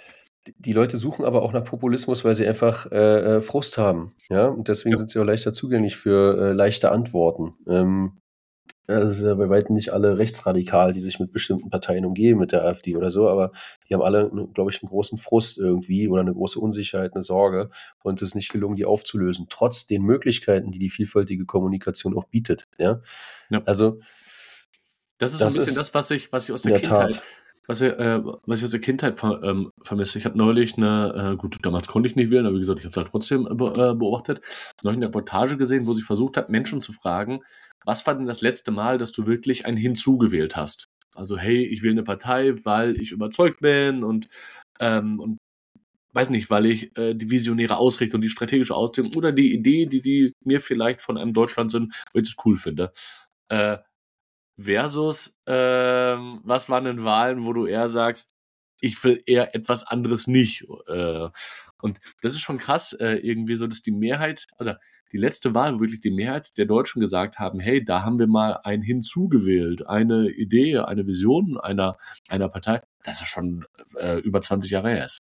die Leute suchen aber auch nach Populismus, weil sie einfach äh, äh, Frust haben. Ja, und deswegen Ja. sind sie auch leichter zugänglich für äh, leichte Antworten. Ähm, ja, das ist ja bei weitem nicht alle rechtsradikal, die sich mit bestimmten Parteien umgeben, mit der AfD oder so, aber die haben alle, glaube ich, einen großen Frust irgendwie oder eine große Unsicherheit, eine Sorge und es ist nicht gelungen, die aufzulösen, trotz den Möglichkeiten, die die vielfältige Kommunikation auch bietet. Ja, Ja. also Das ist so ein das bisschen ist das, was ich, was ich aus in der der Kindheit, Tat. was ich, äh, was ich aus der Kindheit ver, ähm, vermisse. Ich habe neulich eine, äh, gut, damals konnte ich nicht wählen, aber wie gesagt, ich habe es halt trotzdem äh, be- äh, beobachtet, neulich eine Reportage gesehen, wo sie versucht hat, Menschen zu fragen, was war denn das letzte Mal, dass du wirklich ein Hinzu gewählt hast? Also, hey, ich wähle eine Partei, weil ich überzeugt bin und, ähm, und weiß nicht, weil ich äh, die visionäre Ausrichtung, die strategische Ausrichtung oder die Idee, die die mir vielleicht von einem Deutschland sind, weil ich es cool finde. Äh, versus, ähm, was waren denn Wahlen, wo du eher sagst, ich will eher etwas anderes nicht. Äh, und das ist schon krass, äh, irgendwie so, dass die Mehrheit, oder die letzte Wahl, wo wirklich die Mehrheit der Deutschen gesagt haben, hey, da haben wir mal ein hinzugewählt, eine Idee, eine Vision einer, einer Partei, das ist schon äh, über zwanzig Jahre her ist.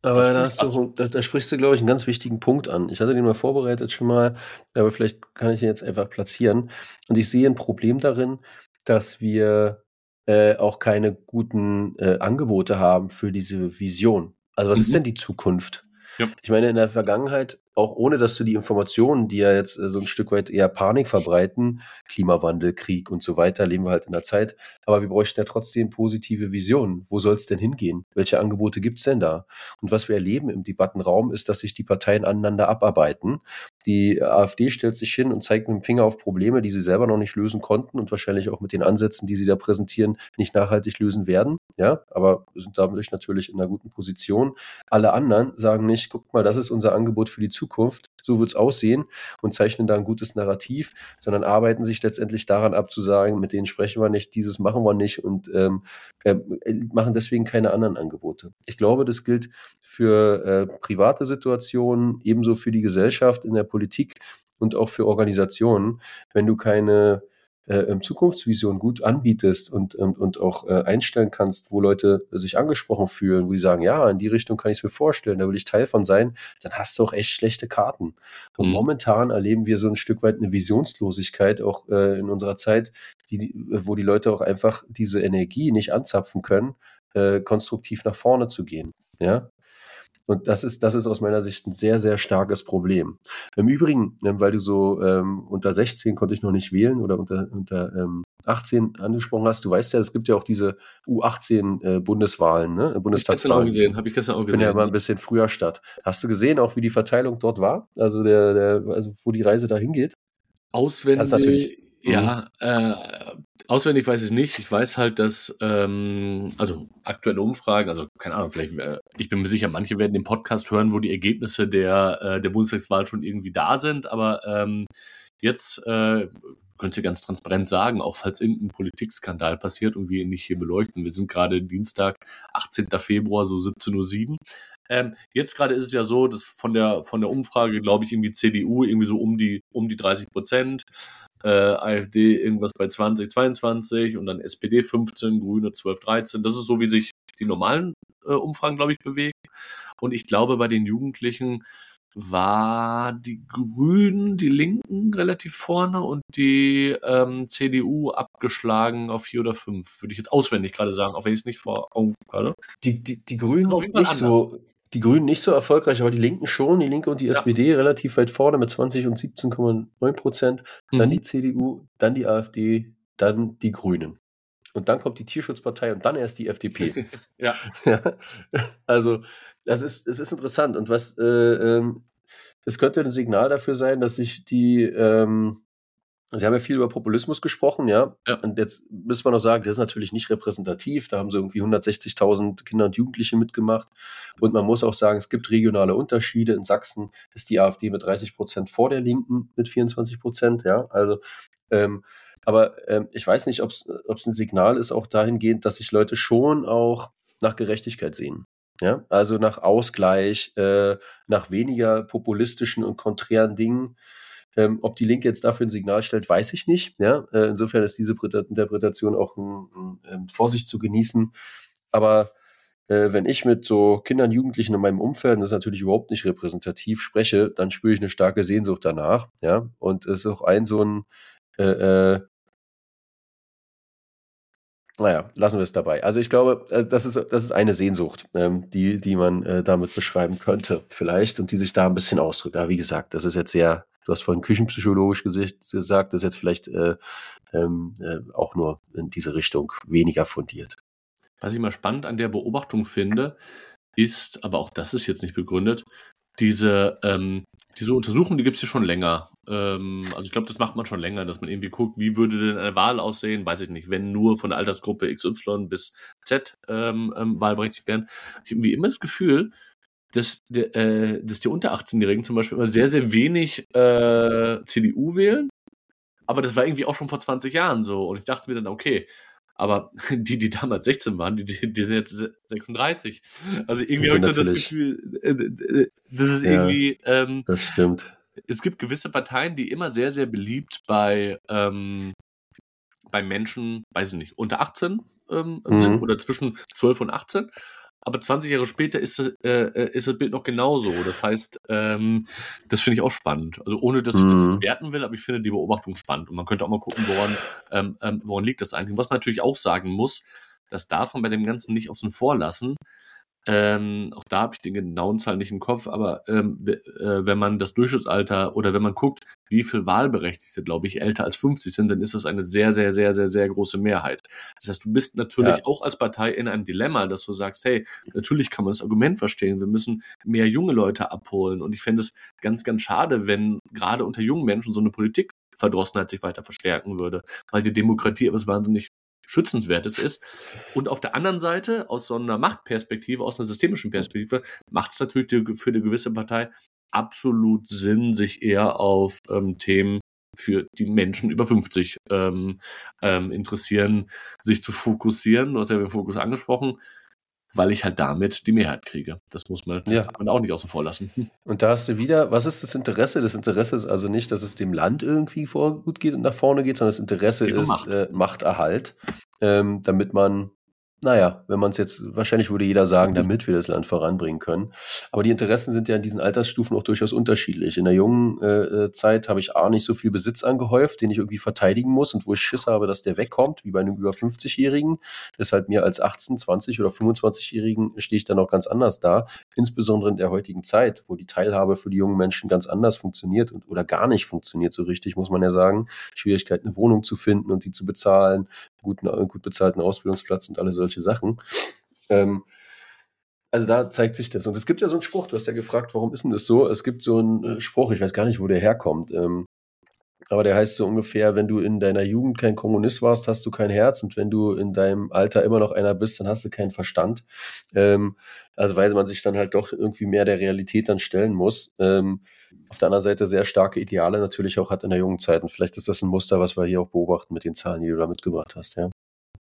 Aber da hast du, da, da sprichst du, glaube ich, einen ganz wichtigen Punkt an. Ich hatte den mal vorbereitet schon mal, aber vielleicht kann ich ihn jetzt einfach platzieren. Und ich sehe ein Problem darin, dass wir äh, auch keine guten äh, Angebote haben für diese Vision. Also was Mhm. ist denn die Zukunft? Ja. Ich meine, in der Vergangenheit, auch ohne dass du die Informationen, die ja jetzt äh, so ein Stück weit eher Panik verbreiten, Klimawandel, Krieg und so weiter, leben wir halt in der Zeit. Aber wir bräuchten ja trotzdem positive Visionen. Wo soll es denn hingehen? Welche Angebote gibt's denn da? Und was wir erleben im Debattenraum ist, dass sich die Parteien aneinander abarbeiten. Die AfD stellt sich hin und zeigt mit dem Finger auf Probleme, die sie selber noch nicht lösen konnten und wahrscheinlich auch mit den Ansätzen, die sie da präsentieren, nicht nachhaltig lösen werden. Ja, aber sind dadurch natürlich in einer guten Position. Alle anderen sagen nicht, guck mal, das ist unser Angebot für die Zukunft, so wird's aussehen und zeichnen da ein gutes Narrativ, sondern arbeiten sich letztendlich daran ab, zu sagen, mit denen sprechen wir nicht, dieses machen wir nicht und ähm, äh, machen deswegen keine anderen Angebote. Ich glaube, das gilt für äh, private Situationen, ebenso für die Gesellschaft, in der Politik und auch für Organisationen. Wenn du keine äh, Zukunftsvision gut anbietest und, und, und auch äh, einstellen kannst, wo Leute sich angesprochen fühlen, wo die sagen, ja, in die Richtung kann ich es mir vorstellen, da will ich Teil von sein, dann hast du auch echt schlechte Karten. Und Mhm. momentan erleben wir so ein Stück weit eine Visionslosigkeit auch äh, in unserer Zeit, die, wo die Leute auch einfach diese Energie nicht anzapfen können, äh, konstruktiv nach vorne zu gehen. Ja. Und das ist, das ist aus meiner Sicht ein sehr, sehr starkes Problem. Im Übrigen, ähm, weil du so ähm, unter sechzehn konnte ich noch nicht wählen oder unter, unter ähm, achtzehn angesprochen hast, du weißt ja, es gibt ja auch diese U achtzehn äh, Bundeswahlen, ne? Habe ich gestern auch Bundestagswahlen. gesehen, habe ich gestern auch Finden ja gesehen. immer ein bisschen früher statt. Hast du gesehen, auch wie die Verteilung dort war? Also der, der, also wo die Reise dahin geht? Kannst natürlich. Auswendig, ja, äh, auswendig weiß ich es nicht. Ich weiß halt, dass, ähm, also aktuelle Umfragen, also keine Ahnung, vielleicht, äh, ich bin mir sicher, manche werden den Podcast hören, wo die Ergebnisse der, äh, der Bundestagswahl schon irgendwie da sind, aber ähm, jetzt äh, könnt ihr ganz transparent sagen, auch falls irgendein Politikskandal passiert und wir ihn nicht hier beleuchten. Wir sind gerade Dienstag, achtzehnten Februar, so siebzehn Uhr sieben. Ähm, jetzt gerade ist es ja so, dass von der, von der Umfrage, glaube ich, irgendwie C D U irgendwie so um die, um die dreißig Prozent, äh, AfD irgendwas bei zwanzig, zweiundzwanzig und dann S P D fünfzehn, Grüne zwölf, dreizehn. Das ist so, wie sich die normalen äh, Umfragen, glaube ich, bewegen. Und ich glaube, bei den Jugendlichen war die Grünen, die Linken relativ vorne und die ähm, C D U abgeschlagen auf vier oder fünf, würde ich jetzt auswendig gerade sagen, auch wenn ich es nicht vor Augen hatte. Die, die, die Grünen Das ist auf jeden Fall nicht so, die Grünen nicht so erfolgreich, aber die Linken schon, die Linke und die Ja. S P D relativ weit vorne mit zwanzig und siebzehn Komma neun Prozent, dann Mhm. die C D U, dann die AfD, dann die Grünen. Und dann kommt die Tierschutzpartei und dann erst die F D P. Ja. Ja, also das ist, es ist interessant. Und was, äh, ähm, es könnte ein Signal dafür sein, dass sich die, ähm, wir haben ja viel über Populismus gesprochen, ja. Ja. Und jetzt müssen wir noch sagen, das ist natürlich nicht repräsentativ. Da haben so irgendwie hundertsechzigtausend Kinder und Jugendliche mitgemacht. Und man muss auch sagen, es gibt regionale Unterschiede. In Sachsen ist die AfD mit dreißig Prozent vor der Linken mit vierundzwanzig Prozent, ja. Also, ähm, aber ähm, ich weiß nicht, ob es ein Signal ist, auch dahingehend, dass sich Leute schon auch nach Gerechtigkeit sehen. Ja, also nach Ausgleich, äh, nach weniger populistischen und konträren Dingen. Ähm, ob die Linke jetzt dafür ein Signal stellt, weiß ich nicht. Ja, äh, insofern ist diese Interpretation auch ein, ein, ein Vorsicht zu genießen. Aber äh, wenn ich mit so Kindern, Jugendlichen in meinem Umfeld, und das ist natürlich überhaupt nicht repräsentativ, spreche, dann spüre ich eine starke Sehnsucht danach. Ja, und es ist auch ein so ein äh, äh, Naja, lassen wir es dabei. Also ich glaube, das ist, das ist eine Sehnsucht, ähm, die, die man äh, damit beschreiben könnte vielleicht und die sich da ein bisschen ausdrückt. Aber wie gesagt, das ist jetzt sehr, du hast vorhin küchenpsychologisch gesagt, das ist jetzt vielleicht äh, ähm, äh, auch nur in diese Richtung weniger fundiert. Was ich mal spannend an der Beobachtung finde, ist, aber auch das ist jetzt nicht begründet, diese, ähm, diese Untersuchung, die gibt es ja schon länger. Ähm, also ich glaube, das macht man schon länger, dass man irgendwie guckt, wie würde denn eine Wahl aussehen, weiß ich nicht, wenn nur von der Altersgruppe X Y bis Z ähm, ähm, wahlberechtigt werden. Ich habe irgendwie immer das Gefühl, dass, der, äh, dass die unter achtzehnjährigen zum Beispiel immer sehr, sehr wenig äh, C D U wählen, aber das war irgendwie auch schon vor zwanzig Jahren so und ich dachte mir dann, okay, aber die, die damals sechzehn waren, die, die sind jetzt sechsunddreißig. Also irgendwie habe ich so das Gefühl, äh, das ist ja, irgendwie... Ähm, das stimmt. Es gibt gewisse Parteien, die immer sehr, sehr beliebt bei, ähm, bei Menschen, weiß ich nicht, unter achtzehn ähm, mhm. sind oder zwischen zwölf und achtzehn. aber zwanzig Jahre später ist, äh, ist das Bild noch genauso. Das heißt, ähm, das finde ich auch spannend. Also ohne, dass ich das jetzt Mhm. werten will, aber ich finde die Beobachtung spannend. Und man könnte auch mal gucken, woran, ähm, ähm, woran liegt das eigentlich. Und was man natürlich auch sagen muss, das darf man bei dem Ganzen nicht außen vor lassen. Ähm, auch da habe ich die genauen Zahlen nicht im Kopf, aber ähm, w- äh, wenn man das Durchschnittsalter oder wenn man guckt, wie viel Wahlberechtigte, glaube ich, älter als fünfzig sind, dann ist das eine sehr, sehr, sehr, sehr, sehr große Mehrheit. Das heißt, du bist natürlich Ja. auch als Partei in einem Dilemma, dass du sagst, hey, natürlich kann man das Argument verstehen, wir müssen mehr junge Leute abholen. Und ich fände es ganz, ganz schade, wenn gerade unter jungen Menschen so eine Politikverdrossenheit sich weiter verstärken würde, weil die Demokratie etwas wahnsinnig Schützenswertes ist. Und auf der anderen Seite, aus so einer Machtperspektive, aus einer systemischen Perspektive, macht es natürlich die, für eine gewisse Partei absolut Sinn, sich eher auf ähm, Themen für die Menschen über fünfzig ähm, ähm, interessieren, sich zu fokussieren. Du hast ja den Fokus angesprochen, weil ich halt damit die Mehrheit kriege. Das muss man, das Ja. darf man auch nicht außen vor lassen. Hm. Und da hast du wieder, was ist das Interesse? Das Interesse ist also nicht, dass es dem Land irgendwie vor gut geht und nach vorne geht, sondern das Interesse Geht um ist Macht. äh, Machterhalt, ähm, damit man, naja, wenn man es jetzt, wahrscheinlich würde jeder sagen, damit wir das Land voranbringen können. Aber die Interessen sind ja in diesen Altersstufen auch durchaus unterschiedlich. In der jungen äh, äh, Zeit habe ich A, nicht so viel Besitz angehäuft, den ich irgendwie verteidigen muss und wo ich Schiss habe, dass der wegkommt, wie bei einem über fünfzig-Jährigen. Deshalb mir als achtzehn-, zwanzig- oder fünfundzwanzig-Jährigen stehe ich dann auch ganz anders da. Insbesondere in der heutigen Zeit, wo die Teilhabe für die jungen Menschen ganz anders funktioniert und, oder gar nicht funktioniert so richtig, muss man ja sagen. Schwierigkeit, eine Wohnung zu finden und die zu bezahlen, guten, gut bezahlten Ausbildungsplatz und alle solche Sachen. Ähm, also da zeigt sich das. Und es gibt ja so einen Spruch, du hast ja gefragt, warum ist denn das so? Es gibt so einen äh, Spruch, ich weiß gar nicht, wo der herkommt, ähm, aber der heißt so ungefähr, wenn du in deiner Jugend kein Kommunist warst, hast du kein Herz, und wenn du in deinem Alter immer noch einer bist, dann hast du keinen Verstand. Ähm, also weil man sich dann halt doch irgendwie mehr der Realität dann stellen muss. Ähm, auf der anderen Seite sehr starke Ideale natürlich auch hat in der jungen Zeit. Und vielleicht ist das ein Muster, was wir hier auch beobachten mit den Zahlen, die du da mitgebracht hast. Ja.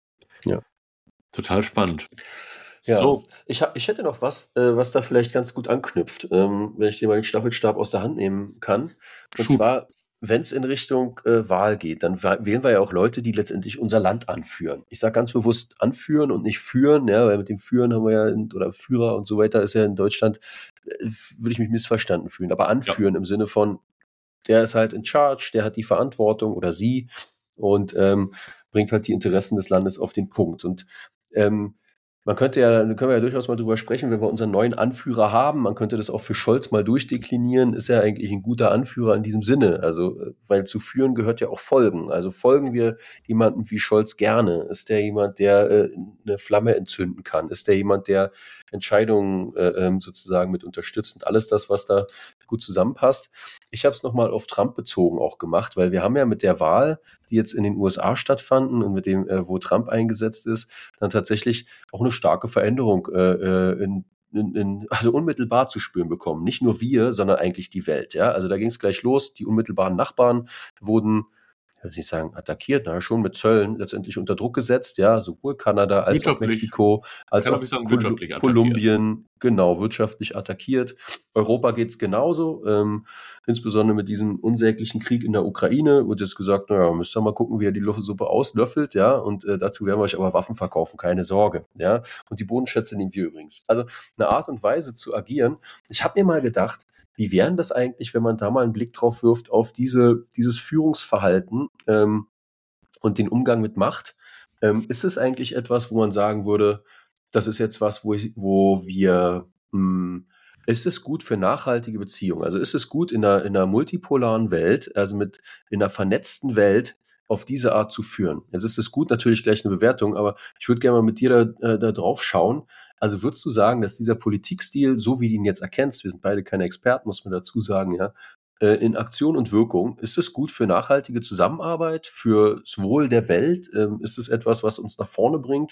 Ja. Total spannend. Ja, So, ich, hab, ich hätte noch was, äh, was da vielleicht ganz gut anknüpft, ähm, wenn ich dir mal den Staffelstab aus der Hand nehmen kann. Und Shoot. zwar, wenn es in Richtung äh, Wahl geht, dann wa- wählen wir ja auch Leute, die letztendlich unser Land anführen. Ich sage ganz bewusst anführen und nicht führen, ja, weil mit dem Führen haben wir ja, in, oder Führer und so weiter ist ja in Deutschland, äh, würde ich mich missverstanden fühlen. Aber anführen im Sinne von, der ist halt in charge, der hat die Verantwortung oder sie und ähm, bringt halt die Interessen des Landes auf den Punkt. Und ähm, man könnte ja, da können wir ja durchaus mal drüber sprechen, wenn wir unseren neuen Anführer haben. Man könnte das auch für Scholz mal durchdeklinieren. Ist er eigentlich ein guter Anführer in diesem Sinne? Also, äh, weil zu führen gehört ja auch folgen. Also folgen wir jemandem wie Scholz gerne? Ist der jemand, der äh, eine Flamme entzünden kann? Ist der jemand, der Entscheidungen äh, ähm, sozusagen mit unterstützt? Und alles das, was da gut zusammenpasst. Ich habe es nochmal auf Trump bezogen auch gemacht, weil wir haben ja mit der Wahl, die jetzt in den U S A stattfanden und mit dem, äh, wo Trump eingesetzt ist, dann tatsächlich auch eine starke Veränderung äh, äh, in, in, in, also unmittelbar zu spüren bekommen. Nicht nur wir, sondern eigentlich die Welt. Ja? Also da ging es gleich los. Die unmittelbaren Nachbarn wurden, ich will nicht sagen attackiert, na, schon mit Zöllen letztendlich unter Druck gesetzt, ja, sowohl Kanada als auch Wirtschaftlich. Mexiko, als Kann auch aber ich sagen, Kol wirtschaftlich attackiert. Kolumbien, genau, wirtschaftlich attackiert. Europa geht's genauso, ähm, insbesondere mit diesem unsäglichen Krieg in der Ukraine wird jetzt gesagt, naja, müsst ihr mal gucken, wie er die Luftsuppe auslöffelt, ja, und äh, dazu werden wir euch aber Waffen verkaufen, keine Sorge, ja, und die Bodenschätze nehmen wir übrigens. Also eine Art und Weise zu agieren. Ich habe mir mal gedacht, wie wäre denn das eigentlich, wenn man da mal einen Blick drauf wirft auf diese, dieses Führungsverhalten ähm, und den Umgang mit Macht? Ähm, ist es eigentlich etwas, wo man sagen würde, das ist jetzt was, wo, ich, wo wir, mh, ist es gut für nachhaltige Beziehungen? Also ist es gut in einer, in einer multipolaren Welt, also mit in einer vernetzten Welt, auf diese Art zu führen? Jetzt ist es gut, natürlich gleich eine Bewertung, aber ich würde gerne mal mit dir da, äh, da drauf schauen. Also würdest du sagen, dass dieser Politikstil, so wie du ihn jetzt erkennst, wir sind beide keine Experten, muss man dazu sagen, ja, äh, in Aktion und Wirkung, ist es gut für nachhaltige Zusammenarbeit, für das Wohl der Welt? Ähm, ist es etwas, was uns nach vorne bringt?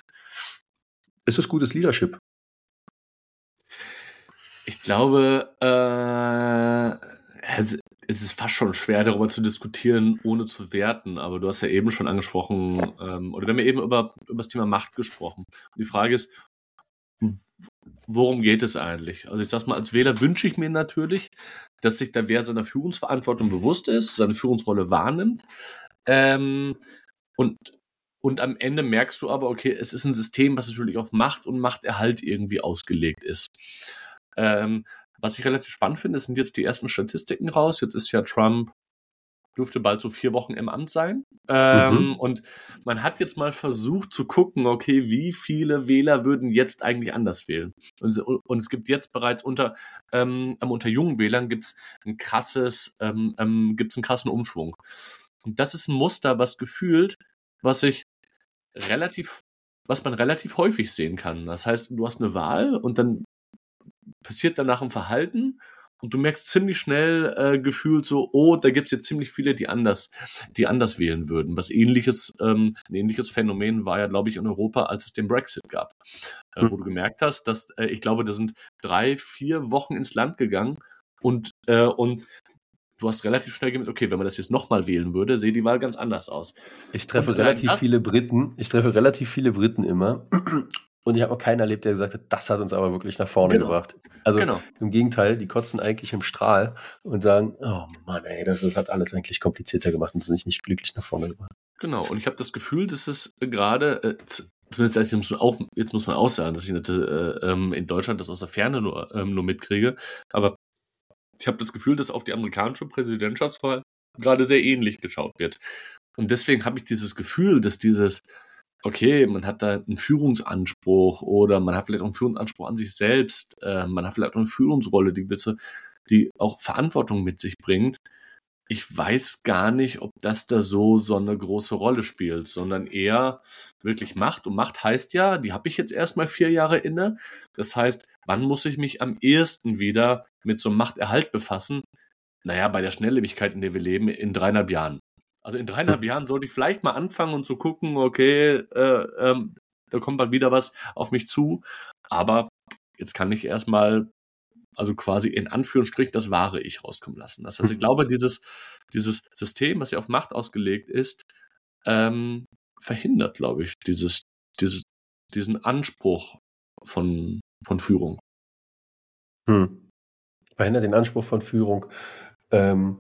Ist es gutes Leadership? Ich glaube, äh, es, es ist fast schon schwer, darüber zu diskutieren, ohne zu werten. Aber du hast ja eben schon angesprochen, ähm, oder wir haben ja eben über, über das Thema Macht gesprochen. Und die Frage ist, worum geht es eigentlich? Also ich sag's mal, als Wähler wünsche ich mir natürlich, dass sich der Wer seiner Führungsverantwortung bewusst ist, seine Führungsrolle wahrnimmt ähm, und, Und am Ende merkst du aber, okay, es ist ein System, was natürlich auf Macht und Machterhalt irgendwie ausgelegt ist. Ähm, was ich relativ spannend finde, sind jetzt die ersten Statistiken raus. Jetzt ist ja Trump, dürfte bald so vier Wochen im Amt sein. Ähm, Mhm. Und man hat jetzt mal versucht zu gucken, okay, wie viele Wähler würden jetzt eigentlich anders wählen? Und, und es gibt jetzt bereits unter, ähm, unter jungen Wählern gibt's ein krasses, ähm, ähm, gibt's einen krassen Umschwung. Und das ist ein Muster, was gefühlt, was sich relativ, was man relativ häufig sehen kann. Das heißt, du hast eine Wahl und dann passiert danach ein Verhalten und du merkst ziemlich schnell äh, gefühlt so, oh, da gibt's jetzt ziemlich viele, die anders, die anders wählen würden. Was ähnliches, ähm, ein ähnliches Phänomen war ja, glaube ich, in Europa, als es den Brexit gab. Äh, wo du gemerkt hast, dass, äh, ich glaube, da sind drei, vier Wochen ins Land gegangen und, äh, und du hast relativ schnell gemerkt, okay, wenn man das jetzt nochmal wählen würde, sähe die Wahl ganz anders aus. Ich treffe Und allein relativ das- viele Briten. Ich treffe relativ viele Briten immer. Und ich habe noch keinen erlebt, der gesagt hat, das hat uns aber wirklich nach vorne Genau. gebracht. Also Genau. im Gegenteil, die kotzen eigentlich im Strahl und sagen, oh Mann, ey, das, das hat alles eigentlich komplizierter gemacht und sind nicht glücklich nach vorne gebracht. Genau, und ich habe das Gefühl, dass es äh, gerade, äh, z- zumindest jetzt muss man auch, jetzt muss man auch sagen, dass ich natürlich, äh, ähm, in Deutschland das aus der Ferne nur, ähm, nur mitkriege, aber ich habe das Gefühl, dass auf die amerikanische Präsidentschaftswahl gerade sehr ähnlich geschaut wird. Und deswegen habe ich dieses Gefühl, dass dieses, okay, man hat da einen Führungsanspruch oder man hat vielleicht auch einen Führungsanspruch an sich selbst, äh, man hat vielleicht auch eine Führungsrolle, die, gewisse- die auch Verantwortung mit sich bringt. Ich weiß gar nicht, ob das da so so eine große Rolle spielt, sondern eher wirklich Macht. Und Macht heißt ja, die habe ich jetzt erstmal vier Jahre inne. Das heißt, wann muss ich mich am ehesten wieder mit so einem Machterhalt befassen? Naja, bei der Schnelllebigkeit, in der wir leben, in dreieinhalb Jahren. Also in dreieinhalb Jahren sollte ich vielleicht mal anfangen und zu gucken, okay, äh, ähm, da kommt bald wieder was auf mich zu. Aber jetzt kann ich erstmal, also quasi in Anführungsstrichen, das wahre Ich rauskommen lassen. Das heißt, ich glaube, dieses, dieses System, was ja auf Macht ausgelegt ist, ähm, verhindert, glaube ich, dieses, dieses, diesen Anspruch von, von Führung. Hm. Verhindert den Anspruch von Führung. Ähm,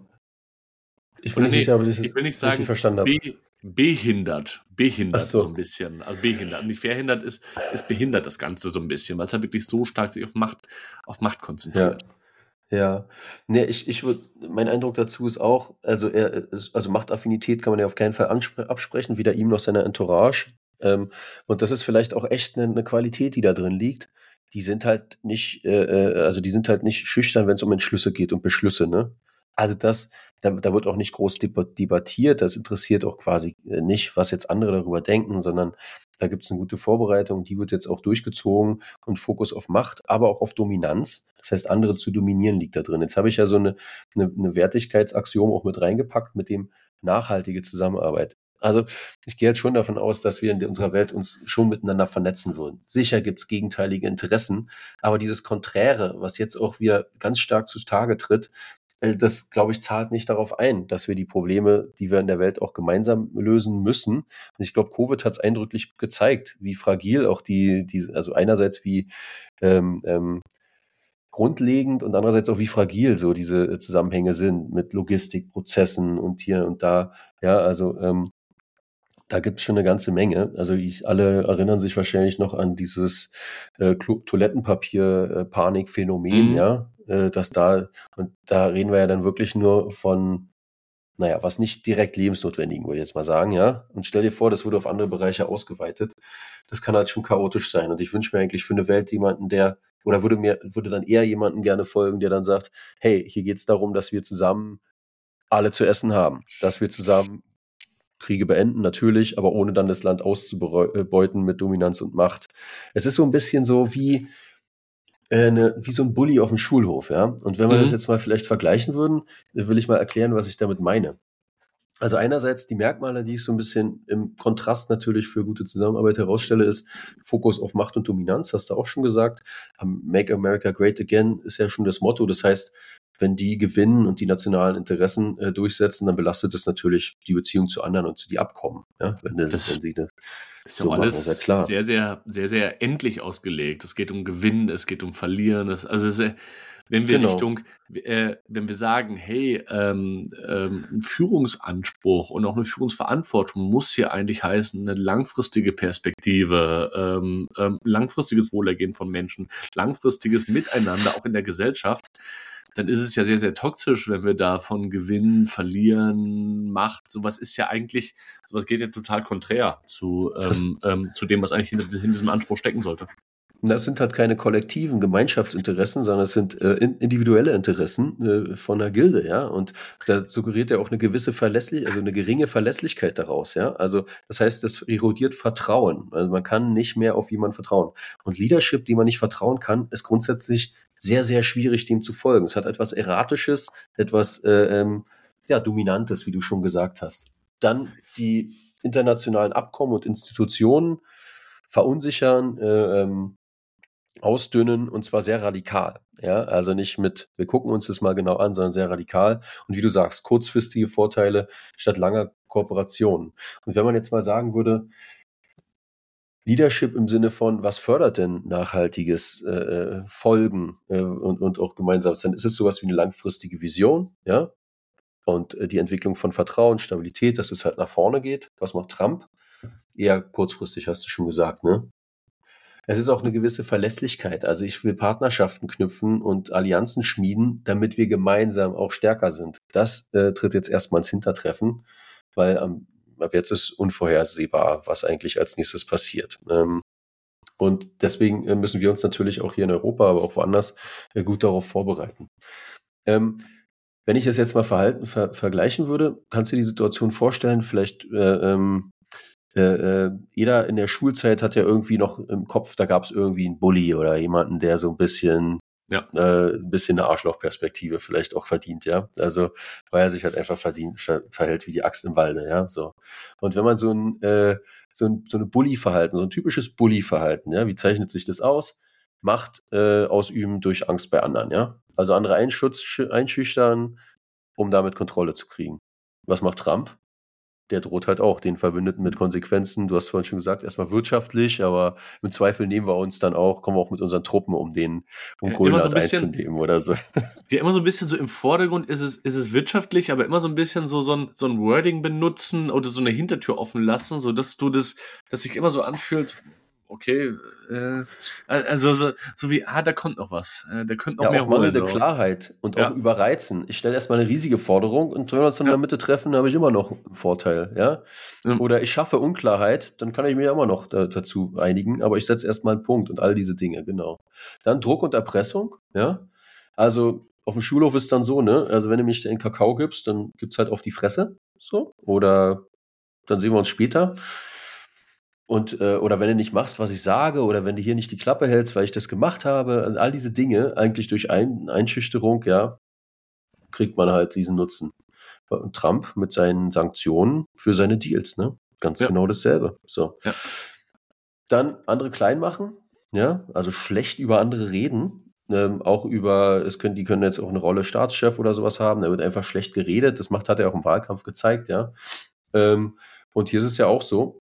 ich bin Oder nicht nee, sicher, ob ich das ich will nicht richtig sagen, verstanden habe. be, behindert. Behindert Ach so. so ein bisschen. Also behindert. Nicht verhindert ist, ist behindert das Ganze so ein bisschen, weil es halt wirklich so stark sich auf Macht, auf Macht konzentriert. Ja. Ja, nee, ich, ich würde, mein Eindruck dazu ist auch, also er ist, also Machtaffinität kann man ja auf keinen Fall anspre- absprechen, weder ihm noch seiner Entourage. Ähm, und das ist vielleicht auch echt eine, eine Qualität, die da drin liegt. Die sind halt nicht, äh, äh, also die sind halt nicht schüchtern, wenn es um Entschlüsse geht und Beschlüsse, ne? Also das, da, da wird auch nicht groß debat- debattiert, das interessiert auch quasi äh, nicht, was jetzt andere darüber denken, sondern da gibt es eine gute Vorbereitung, die wird jetzt auch durchgezogen und Fokus auf Macht, aber auch auf Dominanz. Das heißt, andere zu dominieren liegt da drin. Jetzt habe ich ja so eine, eine, eine Wertigkeitsaxiom auch mit reingepackt mit dem nachhaltige Zusammenarbeit. Also ich gehe jetzt schon davon aus, dass wir in unserer Welt uns schon miteinander vernetzen würden. Sicher gibt es gegenteilige Interessen, aber dieses Konträre, was jetzt auch wieder ganz stark zutage tritt, äh, das, glaube ich, zahlt nicht darauf ein, dass wir die Probleme, die wir in der Welt auch gemeinsam lösen müssen. Und ich glaube, Covid hat es eindrücklich gezeigt, wie fragil auch die, die also einerseits wie ähm, ähm, grundlegend und andererseits auch wie fragil so diese äh, Zusammenhänge sind mit Logistikprozessen und hier und da. Ja, also ähm, da gibt es schon eine ganze Menge. Also ich, alle erinnern sich wahrscheinlich noch an dieses äh, Klo- Toilettenpapier-Panik-Phänomen, Mhm. ja, äh, dass da, und da reden wir ja dann wirklich nur von, naja, was nicht direkt lebensnotwendigen, würde ich jetzt mal sagen, ja. Und stell dir vor, das wurde auf andere Bereiche ausgeweitet. Das kann halt schon chaotisch sein. Und ich wünsche mir eigentlich für eine Welt jemanden, der, oder würde mir, würde dann eher jemanden gerne folgen, der dann sagt, hey, hier geht es darum, dass wir zusammen alle zu essen haben, dass wir zusammen Kriege beenden, natürlich, aber ohne dann das Land auszubeuten mit Dominanz und Macht. Es ist so ein bisschen so wie, äh, ne, wie so ein Bully auf dem Schulhof, ja. Und wenn wir Mhm. das jetzt mal vielleicht vergleichen würden, dann will ich mal erklären, was ich damit meine. Also einerseits die Merkmale, die ich so ein bisschen im Kontrast natürlich für gute Zusammenarbeit herausstelle, ist Fokus auf Macht und Dominanz, hast du auch schon gesagt. Um, Make America Great Again ist ja schon das Motto. Das heißt, wenn die gewinnen und die nationalen Interessen äh, durchsetzen, dann belastet das natürlich die Beziehung zu anderen und zu die Abkommen. Ja, wenn, Das- wenn sie das Ist so ja auch machen, alles ist ja klar. sehr, sehr, sehr, sehr endlich ausgelegt. Es geht um Gewinnen, es geht um Verlieren. Es, also es, ist, Wenn wir Genau. Richtung, äh, wenn wir sagen, hey, ähm, ähm, ein Führungsanspruch und auch eine Führungsverantwortung muss hier eigentlich heißen, eine langfristige Perspektive, ähm, ähm, langfristiges Wohlergehen von Menschen, langfristiges Miteinander auch in der Gesellschaft, dann ist es ja sehr, sehr toxisch, wenn wir da von Gewinnen, Verlieren, Macht, sowas ist ja eigentlich, sowas geht ja total konträr zu, Das, ähm, ähm, zu dem, was eigentlich hinter, hinter diesem Anspruch stecken sollte. das sind halt keine kollektiven Gemeinschaftsinteressen, sondern es sind äh, in- individuelle Interessen äh, von der Gilde, ja. Und da suggeriert ja auch eine gewisse Verlässlichkeit, also eine geringe Verlässlichkeit daraus, ja. Also das heißt, das erodiert Vertrauen. Also man kann nicht mehr auf jemanden vertrauen. Und Leadership, dem man nicht vertrauen kann, ist grundsätzlich sehr, sehr schwierig, dem zu folgen. Es hat etwas Erratisches, etwas äh, ähm, ja, Dominantes, wie du schon gesagt hast. Dann die internationalen Abkommen und Institutionen verunsichern, äh, ähm, ausdünnen und zwar sehr radikal. Ja, also nicht mit, wir gucken uns das mal genau an, sondern sehr radikal. Und wie du sagst, kurzfristige Vorteile statt langer Kooperation. Und wenn man jetzt mal sagen würde, Leadership im Sinne von, was fördert denn nachhaltiges äh, Folgen äh, und, und auch gemeinsames, dann ist es sowas wie eine langfristige Vision, ja, und äh, die Entwicklung von Vertrauen, Stabilität, dass es halt nach vorne geht. Was macht Trump? Eher kurzfristig, hast du schon gesagt, ne? Es ist auch eine gewisse Verlässlichkeit. Also ich will Partnerschaften knüpfen und Allianzen schmieden, damit wir gemeinsam auch stärker sind. Das äh, tritt jetzt erstmal ins Hintertreffen, weil ähm, ab jetzt ist unvorhersehbar, was eigentlich als nächstes passiert. Ähm, und deswegen äh, müssen wir uns natürlich auch hier in Europa, aber auch woanders äh, gut darauf vorbereiten. Ähm, wenn ich das jetzt mal verhalten, ver vergleichen würde, kannst du dir die Situation vorstellen, vielleicht äh, ähm, äh, äh, jeder in der Schulzeit hat ja irgendwie noch im Kopf, da gab es irgendwie einen Bully oder jemanden, der so ein bisschen, Ja. äh, ein bisschen eine Arschlochperspektive vielleicht auch verdient, ja. Also, weil er sich halt einfach verdient, ver verhält wie die Axt im Walde, ja, so. Und wenn man so ein, äh, so ein, so eine Bully-Verhalten, so ein typisches Bully-Verhalten, ja, wie zeichnet sich das aus? Macht äh, ausüben durch Angst bei anderen, ja. Also andere einschutz, einschüchtern, um damit Kontrolle zu kriegen. Was macht Trump? Der droht halt auch den Verbündeten mit Konsequenzen. Du hast vorhin schon gesagt, erstmal wirtschaftlich, aber im Zweifel nehmen wir uns dann auch, kommen wir auch mit unseren Truppen, um den, um Ja, immer so Grönland ein bisschen, einzunehmen oder so. ja, immer so ein bisschen so im Vordergrund ist es, ist es wirtschaftlich, aber immer so ein bisschen so, so ein, so ein Wording benutzen oder so eine Hintertür offen lassen, sodass du das, dass sich immer so anfühlt, okay, äh, also so, so wie, ah, da kommt noch was, äh, da könnte noch Ja, mehr auch mangelnde holen. So. Klarheit und auch Ja. Überreizen. Ich stelle erstmal eine riesige Forderung und wenn wir uns dann in Ja. der Mitte treffen, habe ich immer noch einen Vorteil, ja. Ja. Oder ich schaffe Unklarheit, dann kann ich mich ja immer noch da, dazu einigen, aber ich setze erstmal einen Punkt und all diese Dinge, genau. Dann Druck und Erpressung, ja. Also auf dem Schulhof ist dann so, ne, also wenn du mich den Kakao gibst, dann gibt's halt auf die Fresse, so, oder dann sehen wir uns später. Und, äh, oder wenn du nicht machst, was ich sage, oder wenn du hier nicht die Klappe hältst, weil ich das gemacht habe, also all diese Dinge, eigentlich durch Ein Einschüchterung, ja, kriegt man halt diesen Nutzen. Und Trump mit seinen Sanktionen für seine Deals, ne? Ganz Ja. genau dasselbe. So. Ja. Dann andere klein machen, ja, also schlecht über andere reden. Ähm, auch über, es können, die können jetzt auch eine Rolle Staatschef oder sowas haben, da wird einfach schlecht geredet. Das macht, hat er auch im Wahlkampf gezeigt, ja. Ähm, und hier ist es ja auch so,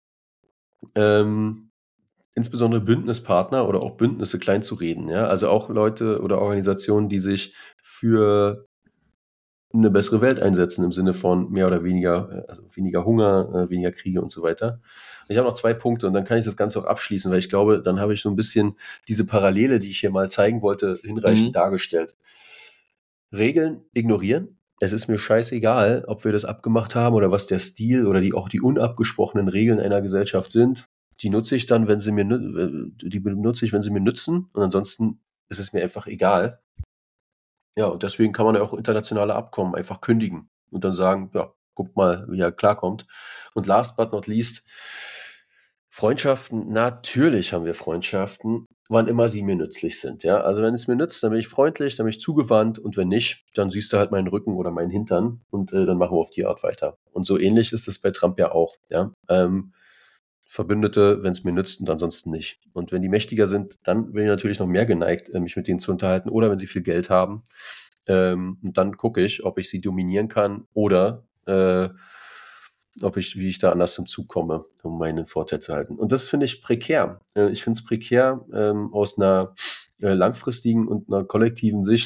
ähm, insbesondere Bündnispartner oder auch Bündnisse klein zu reden, ja. Also auch Leute oder Organisationen, die sich für eine bessere Welt einsetzen im Sinne von mehr oder weniger, also weniger Hunger, äh, weniger Kriege und so weiter. Ich habe noch zwei Punkte und dann kann ich das Ganze auch abschließen, weil ich glaube, dann habe ich so ein bisschen diese Parallele, die ich hier mal zeigen wollte, hinreichend Mhm. dargestellt. Regeln ignorieren. Es ist mir scheißegal, ob wir das abgemacht haben oder was der Stil oder die auch die unabgesprochenen Regeln einer Gesellschaft sind. Die nutze ich dann, wenn sie mir nü- äh, die benutze ich, wenn sie mir nützen und ansonsten ist es mir einfach egal. Ja, und deswegen kann man ja auch internationale Abkommen einfach kündigen und dann sagen, ja, guckt mal, wie er klarkommt. Und last but not least, Freundschaften, natürlich haben wir Freundschaften, wann immer sie mir nützlich sind. Ja, also wenn es mir nützt, dann bin ich freundlich, dann bin ich zugewandt und wenn nicht, dann siehst du halt meinen Rücken oder meinen Hintern und äh, dann machen wir auf die Art weiter. Und so ähnlich ist es bei Trump ja auch. Ja, ähm, Verbündete, wenn es mir nützt und ansonsten nicht. Und wenn die mächtiger sind, dann bin ich natürlich noch mehr geneigt, äh, mich mit denen zu unterhalten oder wenn sie viel Geld haben. Ähm, und dann gucke ich, ob ich sie dominieren kann oder äh, ob ich, wie ich da anders zum Zug komme, um meinen Vorteil zu halten. Und das finde ich prekär. Äh, ich finde es prekär ähm, aus einer äh, langfristigen und einer kollektiven Sicht,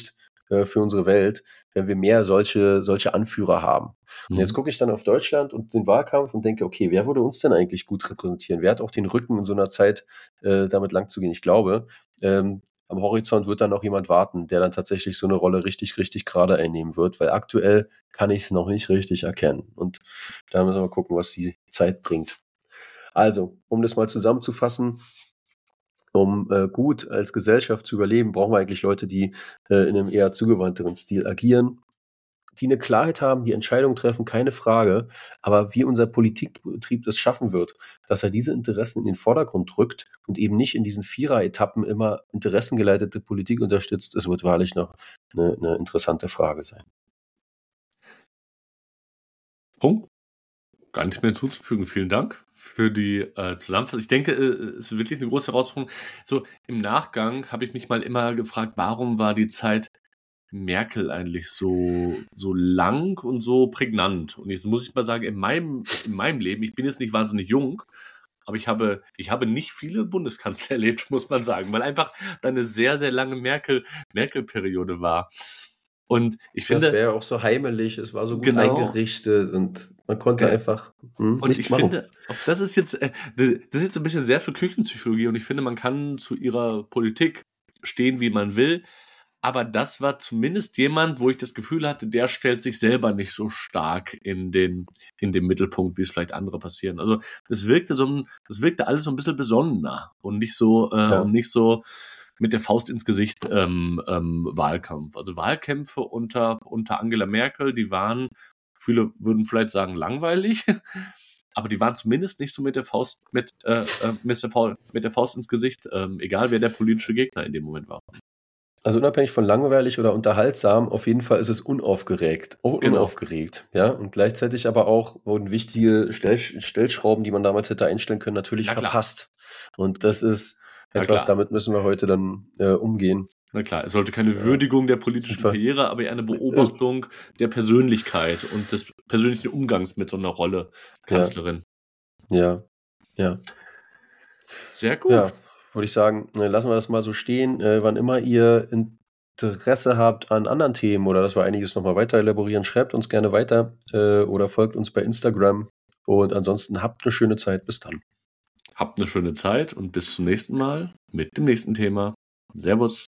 äh, für unsere Welt, wenn wir mehr solche, solche Anführer haben. Und Mhm. jetzt gucke ich dann auf Deutschland und den Wahlkampf und denke, okay, wer würde uns denn eigentlich gut repräsentieren? Wer hat auch den Rücken in so einer Zeit, äh, damit lang zu gehen? Ich glaube, ähm, am Horizont wird dann noch jemand warten, der dann tatsächlich so eine Rolle richtig, richtig gerade einnehmen wird, weil aktuell kann ich es noch nicht richtig erkennen. Und da müssen wir mal gucken, was die Zeit bringt. Also, um das mal zusammenzufassen, um äh, gut als Gesellschaft zu überleben, brauchen wir eigentlich Leute, die äh, in einem eher zugewandteren Stil agieren, die eine Klarheit haben, die Entscheidungen treffen, keine Frage. Aber wie unser Politikbetrieb das schaffen wird, dass er diese Interessen in den Vordergrund drückt und eben nicht in diesen Vierer-Etappen immer interessengeleitete Politik unterstützt, das wird wahrlich noch eine, eine interessante Frage sein. Punkt. Gar nichts mehr hinzuzufügen. Vielen Dank für die äh, Zusammenfassung. Ich denke, äh, es ist wirklich eine große Herausforderung. So im Nachgang habe ich mich mal immer gefragt, warum war die Zeit Merkel eigentlich so, so lang und so prägnant? Und jetzt muss ich mal sagen, in meinem, in meinem Leben, ich bin jetzt nicht wahnsinnig jung, aber ich habe, ich habe nicht viele Bundeskanzler erlebt, muss man sagen, weil einfach da eine sehr, sehr lange Merkel, Merkel-Periode war. Und ich finde. Das wäre ja auch so heimelig, es war so gut Genau. eingerichtet und man konnte Äh, einfach hm, Und nichts ich machen. finde, auch das ist jetzt, äh, das ist jetzt so ein bisschen sehr für Küchenpsychologie und ich finde, man kann zu ihrer Politik stehen, wie man will, aber das war zumindest jemand, wo ich das Gefühl hatte, der stellt sich selber nicht so stark in den, in den Mittelpunkt, wie es vielleicht andere passieren. Also das wirkte so, ein- das wirkte alles so ein bisschen besonnener und nicht so, äh, Ja. und nicht so mit der Faust ins Gesicht ähm, ähm, Wahlkampf. Also Wahlkämpfe unter, unter Angela Merkel, die waren, viele würden vielleicht sagen, langweilig, aber die waren zumindest nicht so mit der Faust, mit, äh, äh, mit, der, Faust, mit der Faust ins Gesicht, ähm, egal wer der politische Gegner in dem Moment war. Also unabhängig von langweilig oder unterhaltsam, auf jeden Fall ist es unaufgeregt, oh, Genau. unaufgeregt, ja, und gleichzeitig aber auch wurden wichtige Stell Stellschrauben, die man damals hätte einstellen können, natürlich Na klar. verpasst. Und das ist Na etwas, klar. damit müssen wir heute dann äh, umgehen. Na klar, es sollte keine Ja. Würdigung der politischen Sind wir- Karriere, aber eher eine Beobachtung der Persönlichkeit und des persönlichen Umgangs mit so einer Rolle Kanzlerin. Ja, ja, Sehr gut. ja, würde ich sagen, äh, lassen wir das mal so stehen. Äh, wann immer ihr Interesse habt an anderen Themen oder dass wir einiges nochmal weiter elaborieren, schreibt uns gerne weiter äh, oder folgt uns bei Instagram. Und ansonsten habt eine schöne Zeit. Bis dann. Habt eine schöne Zeit und bis zum nächsten Mal mit dem nächsten Thema. Servus.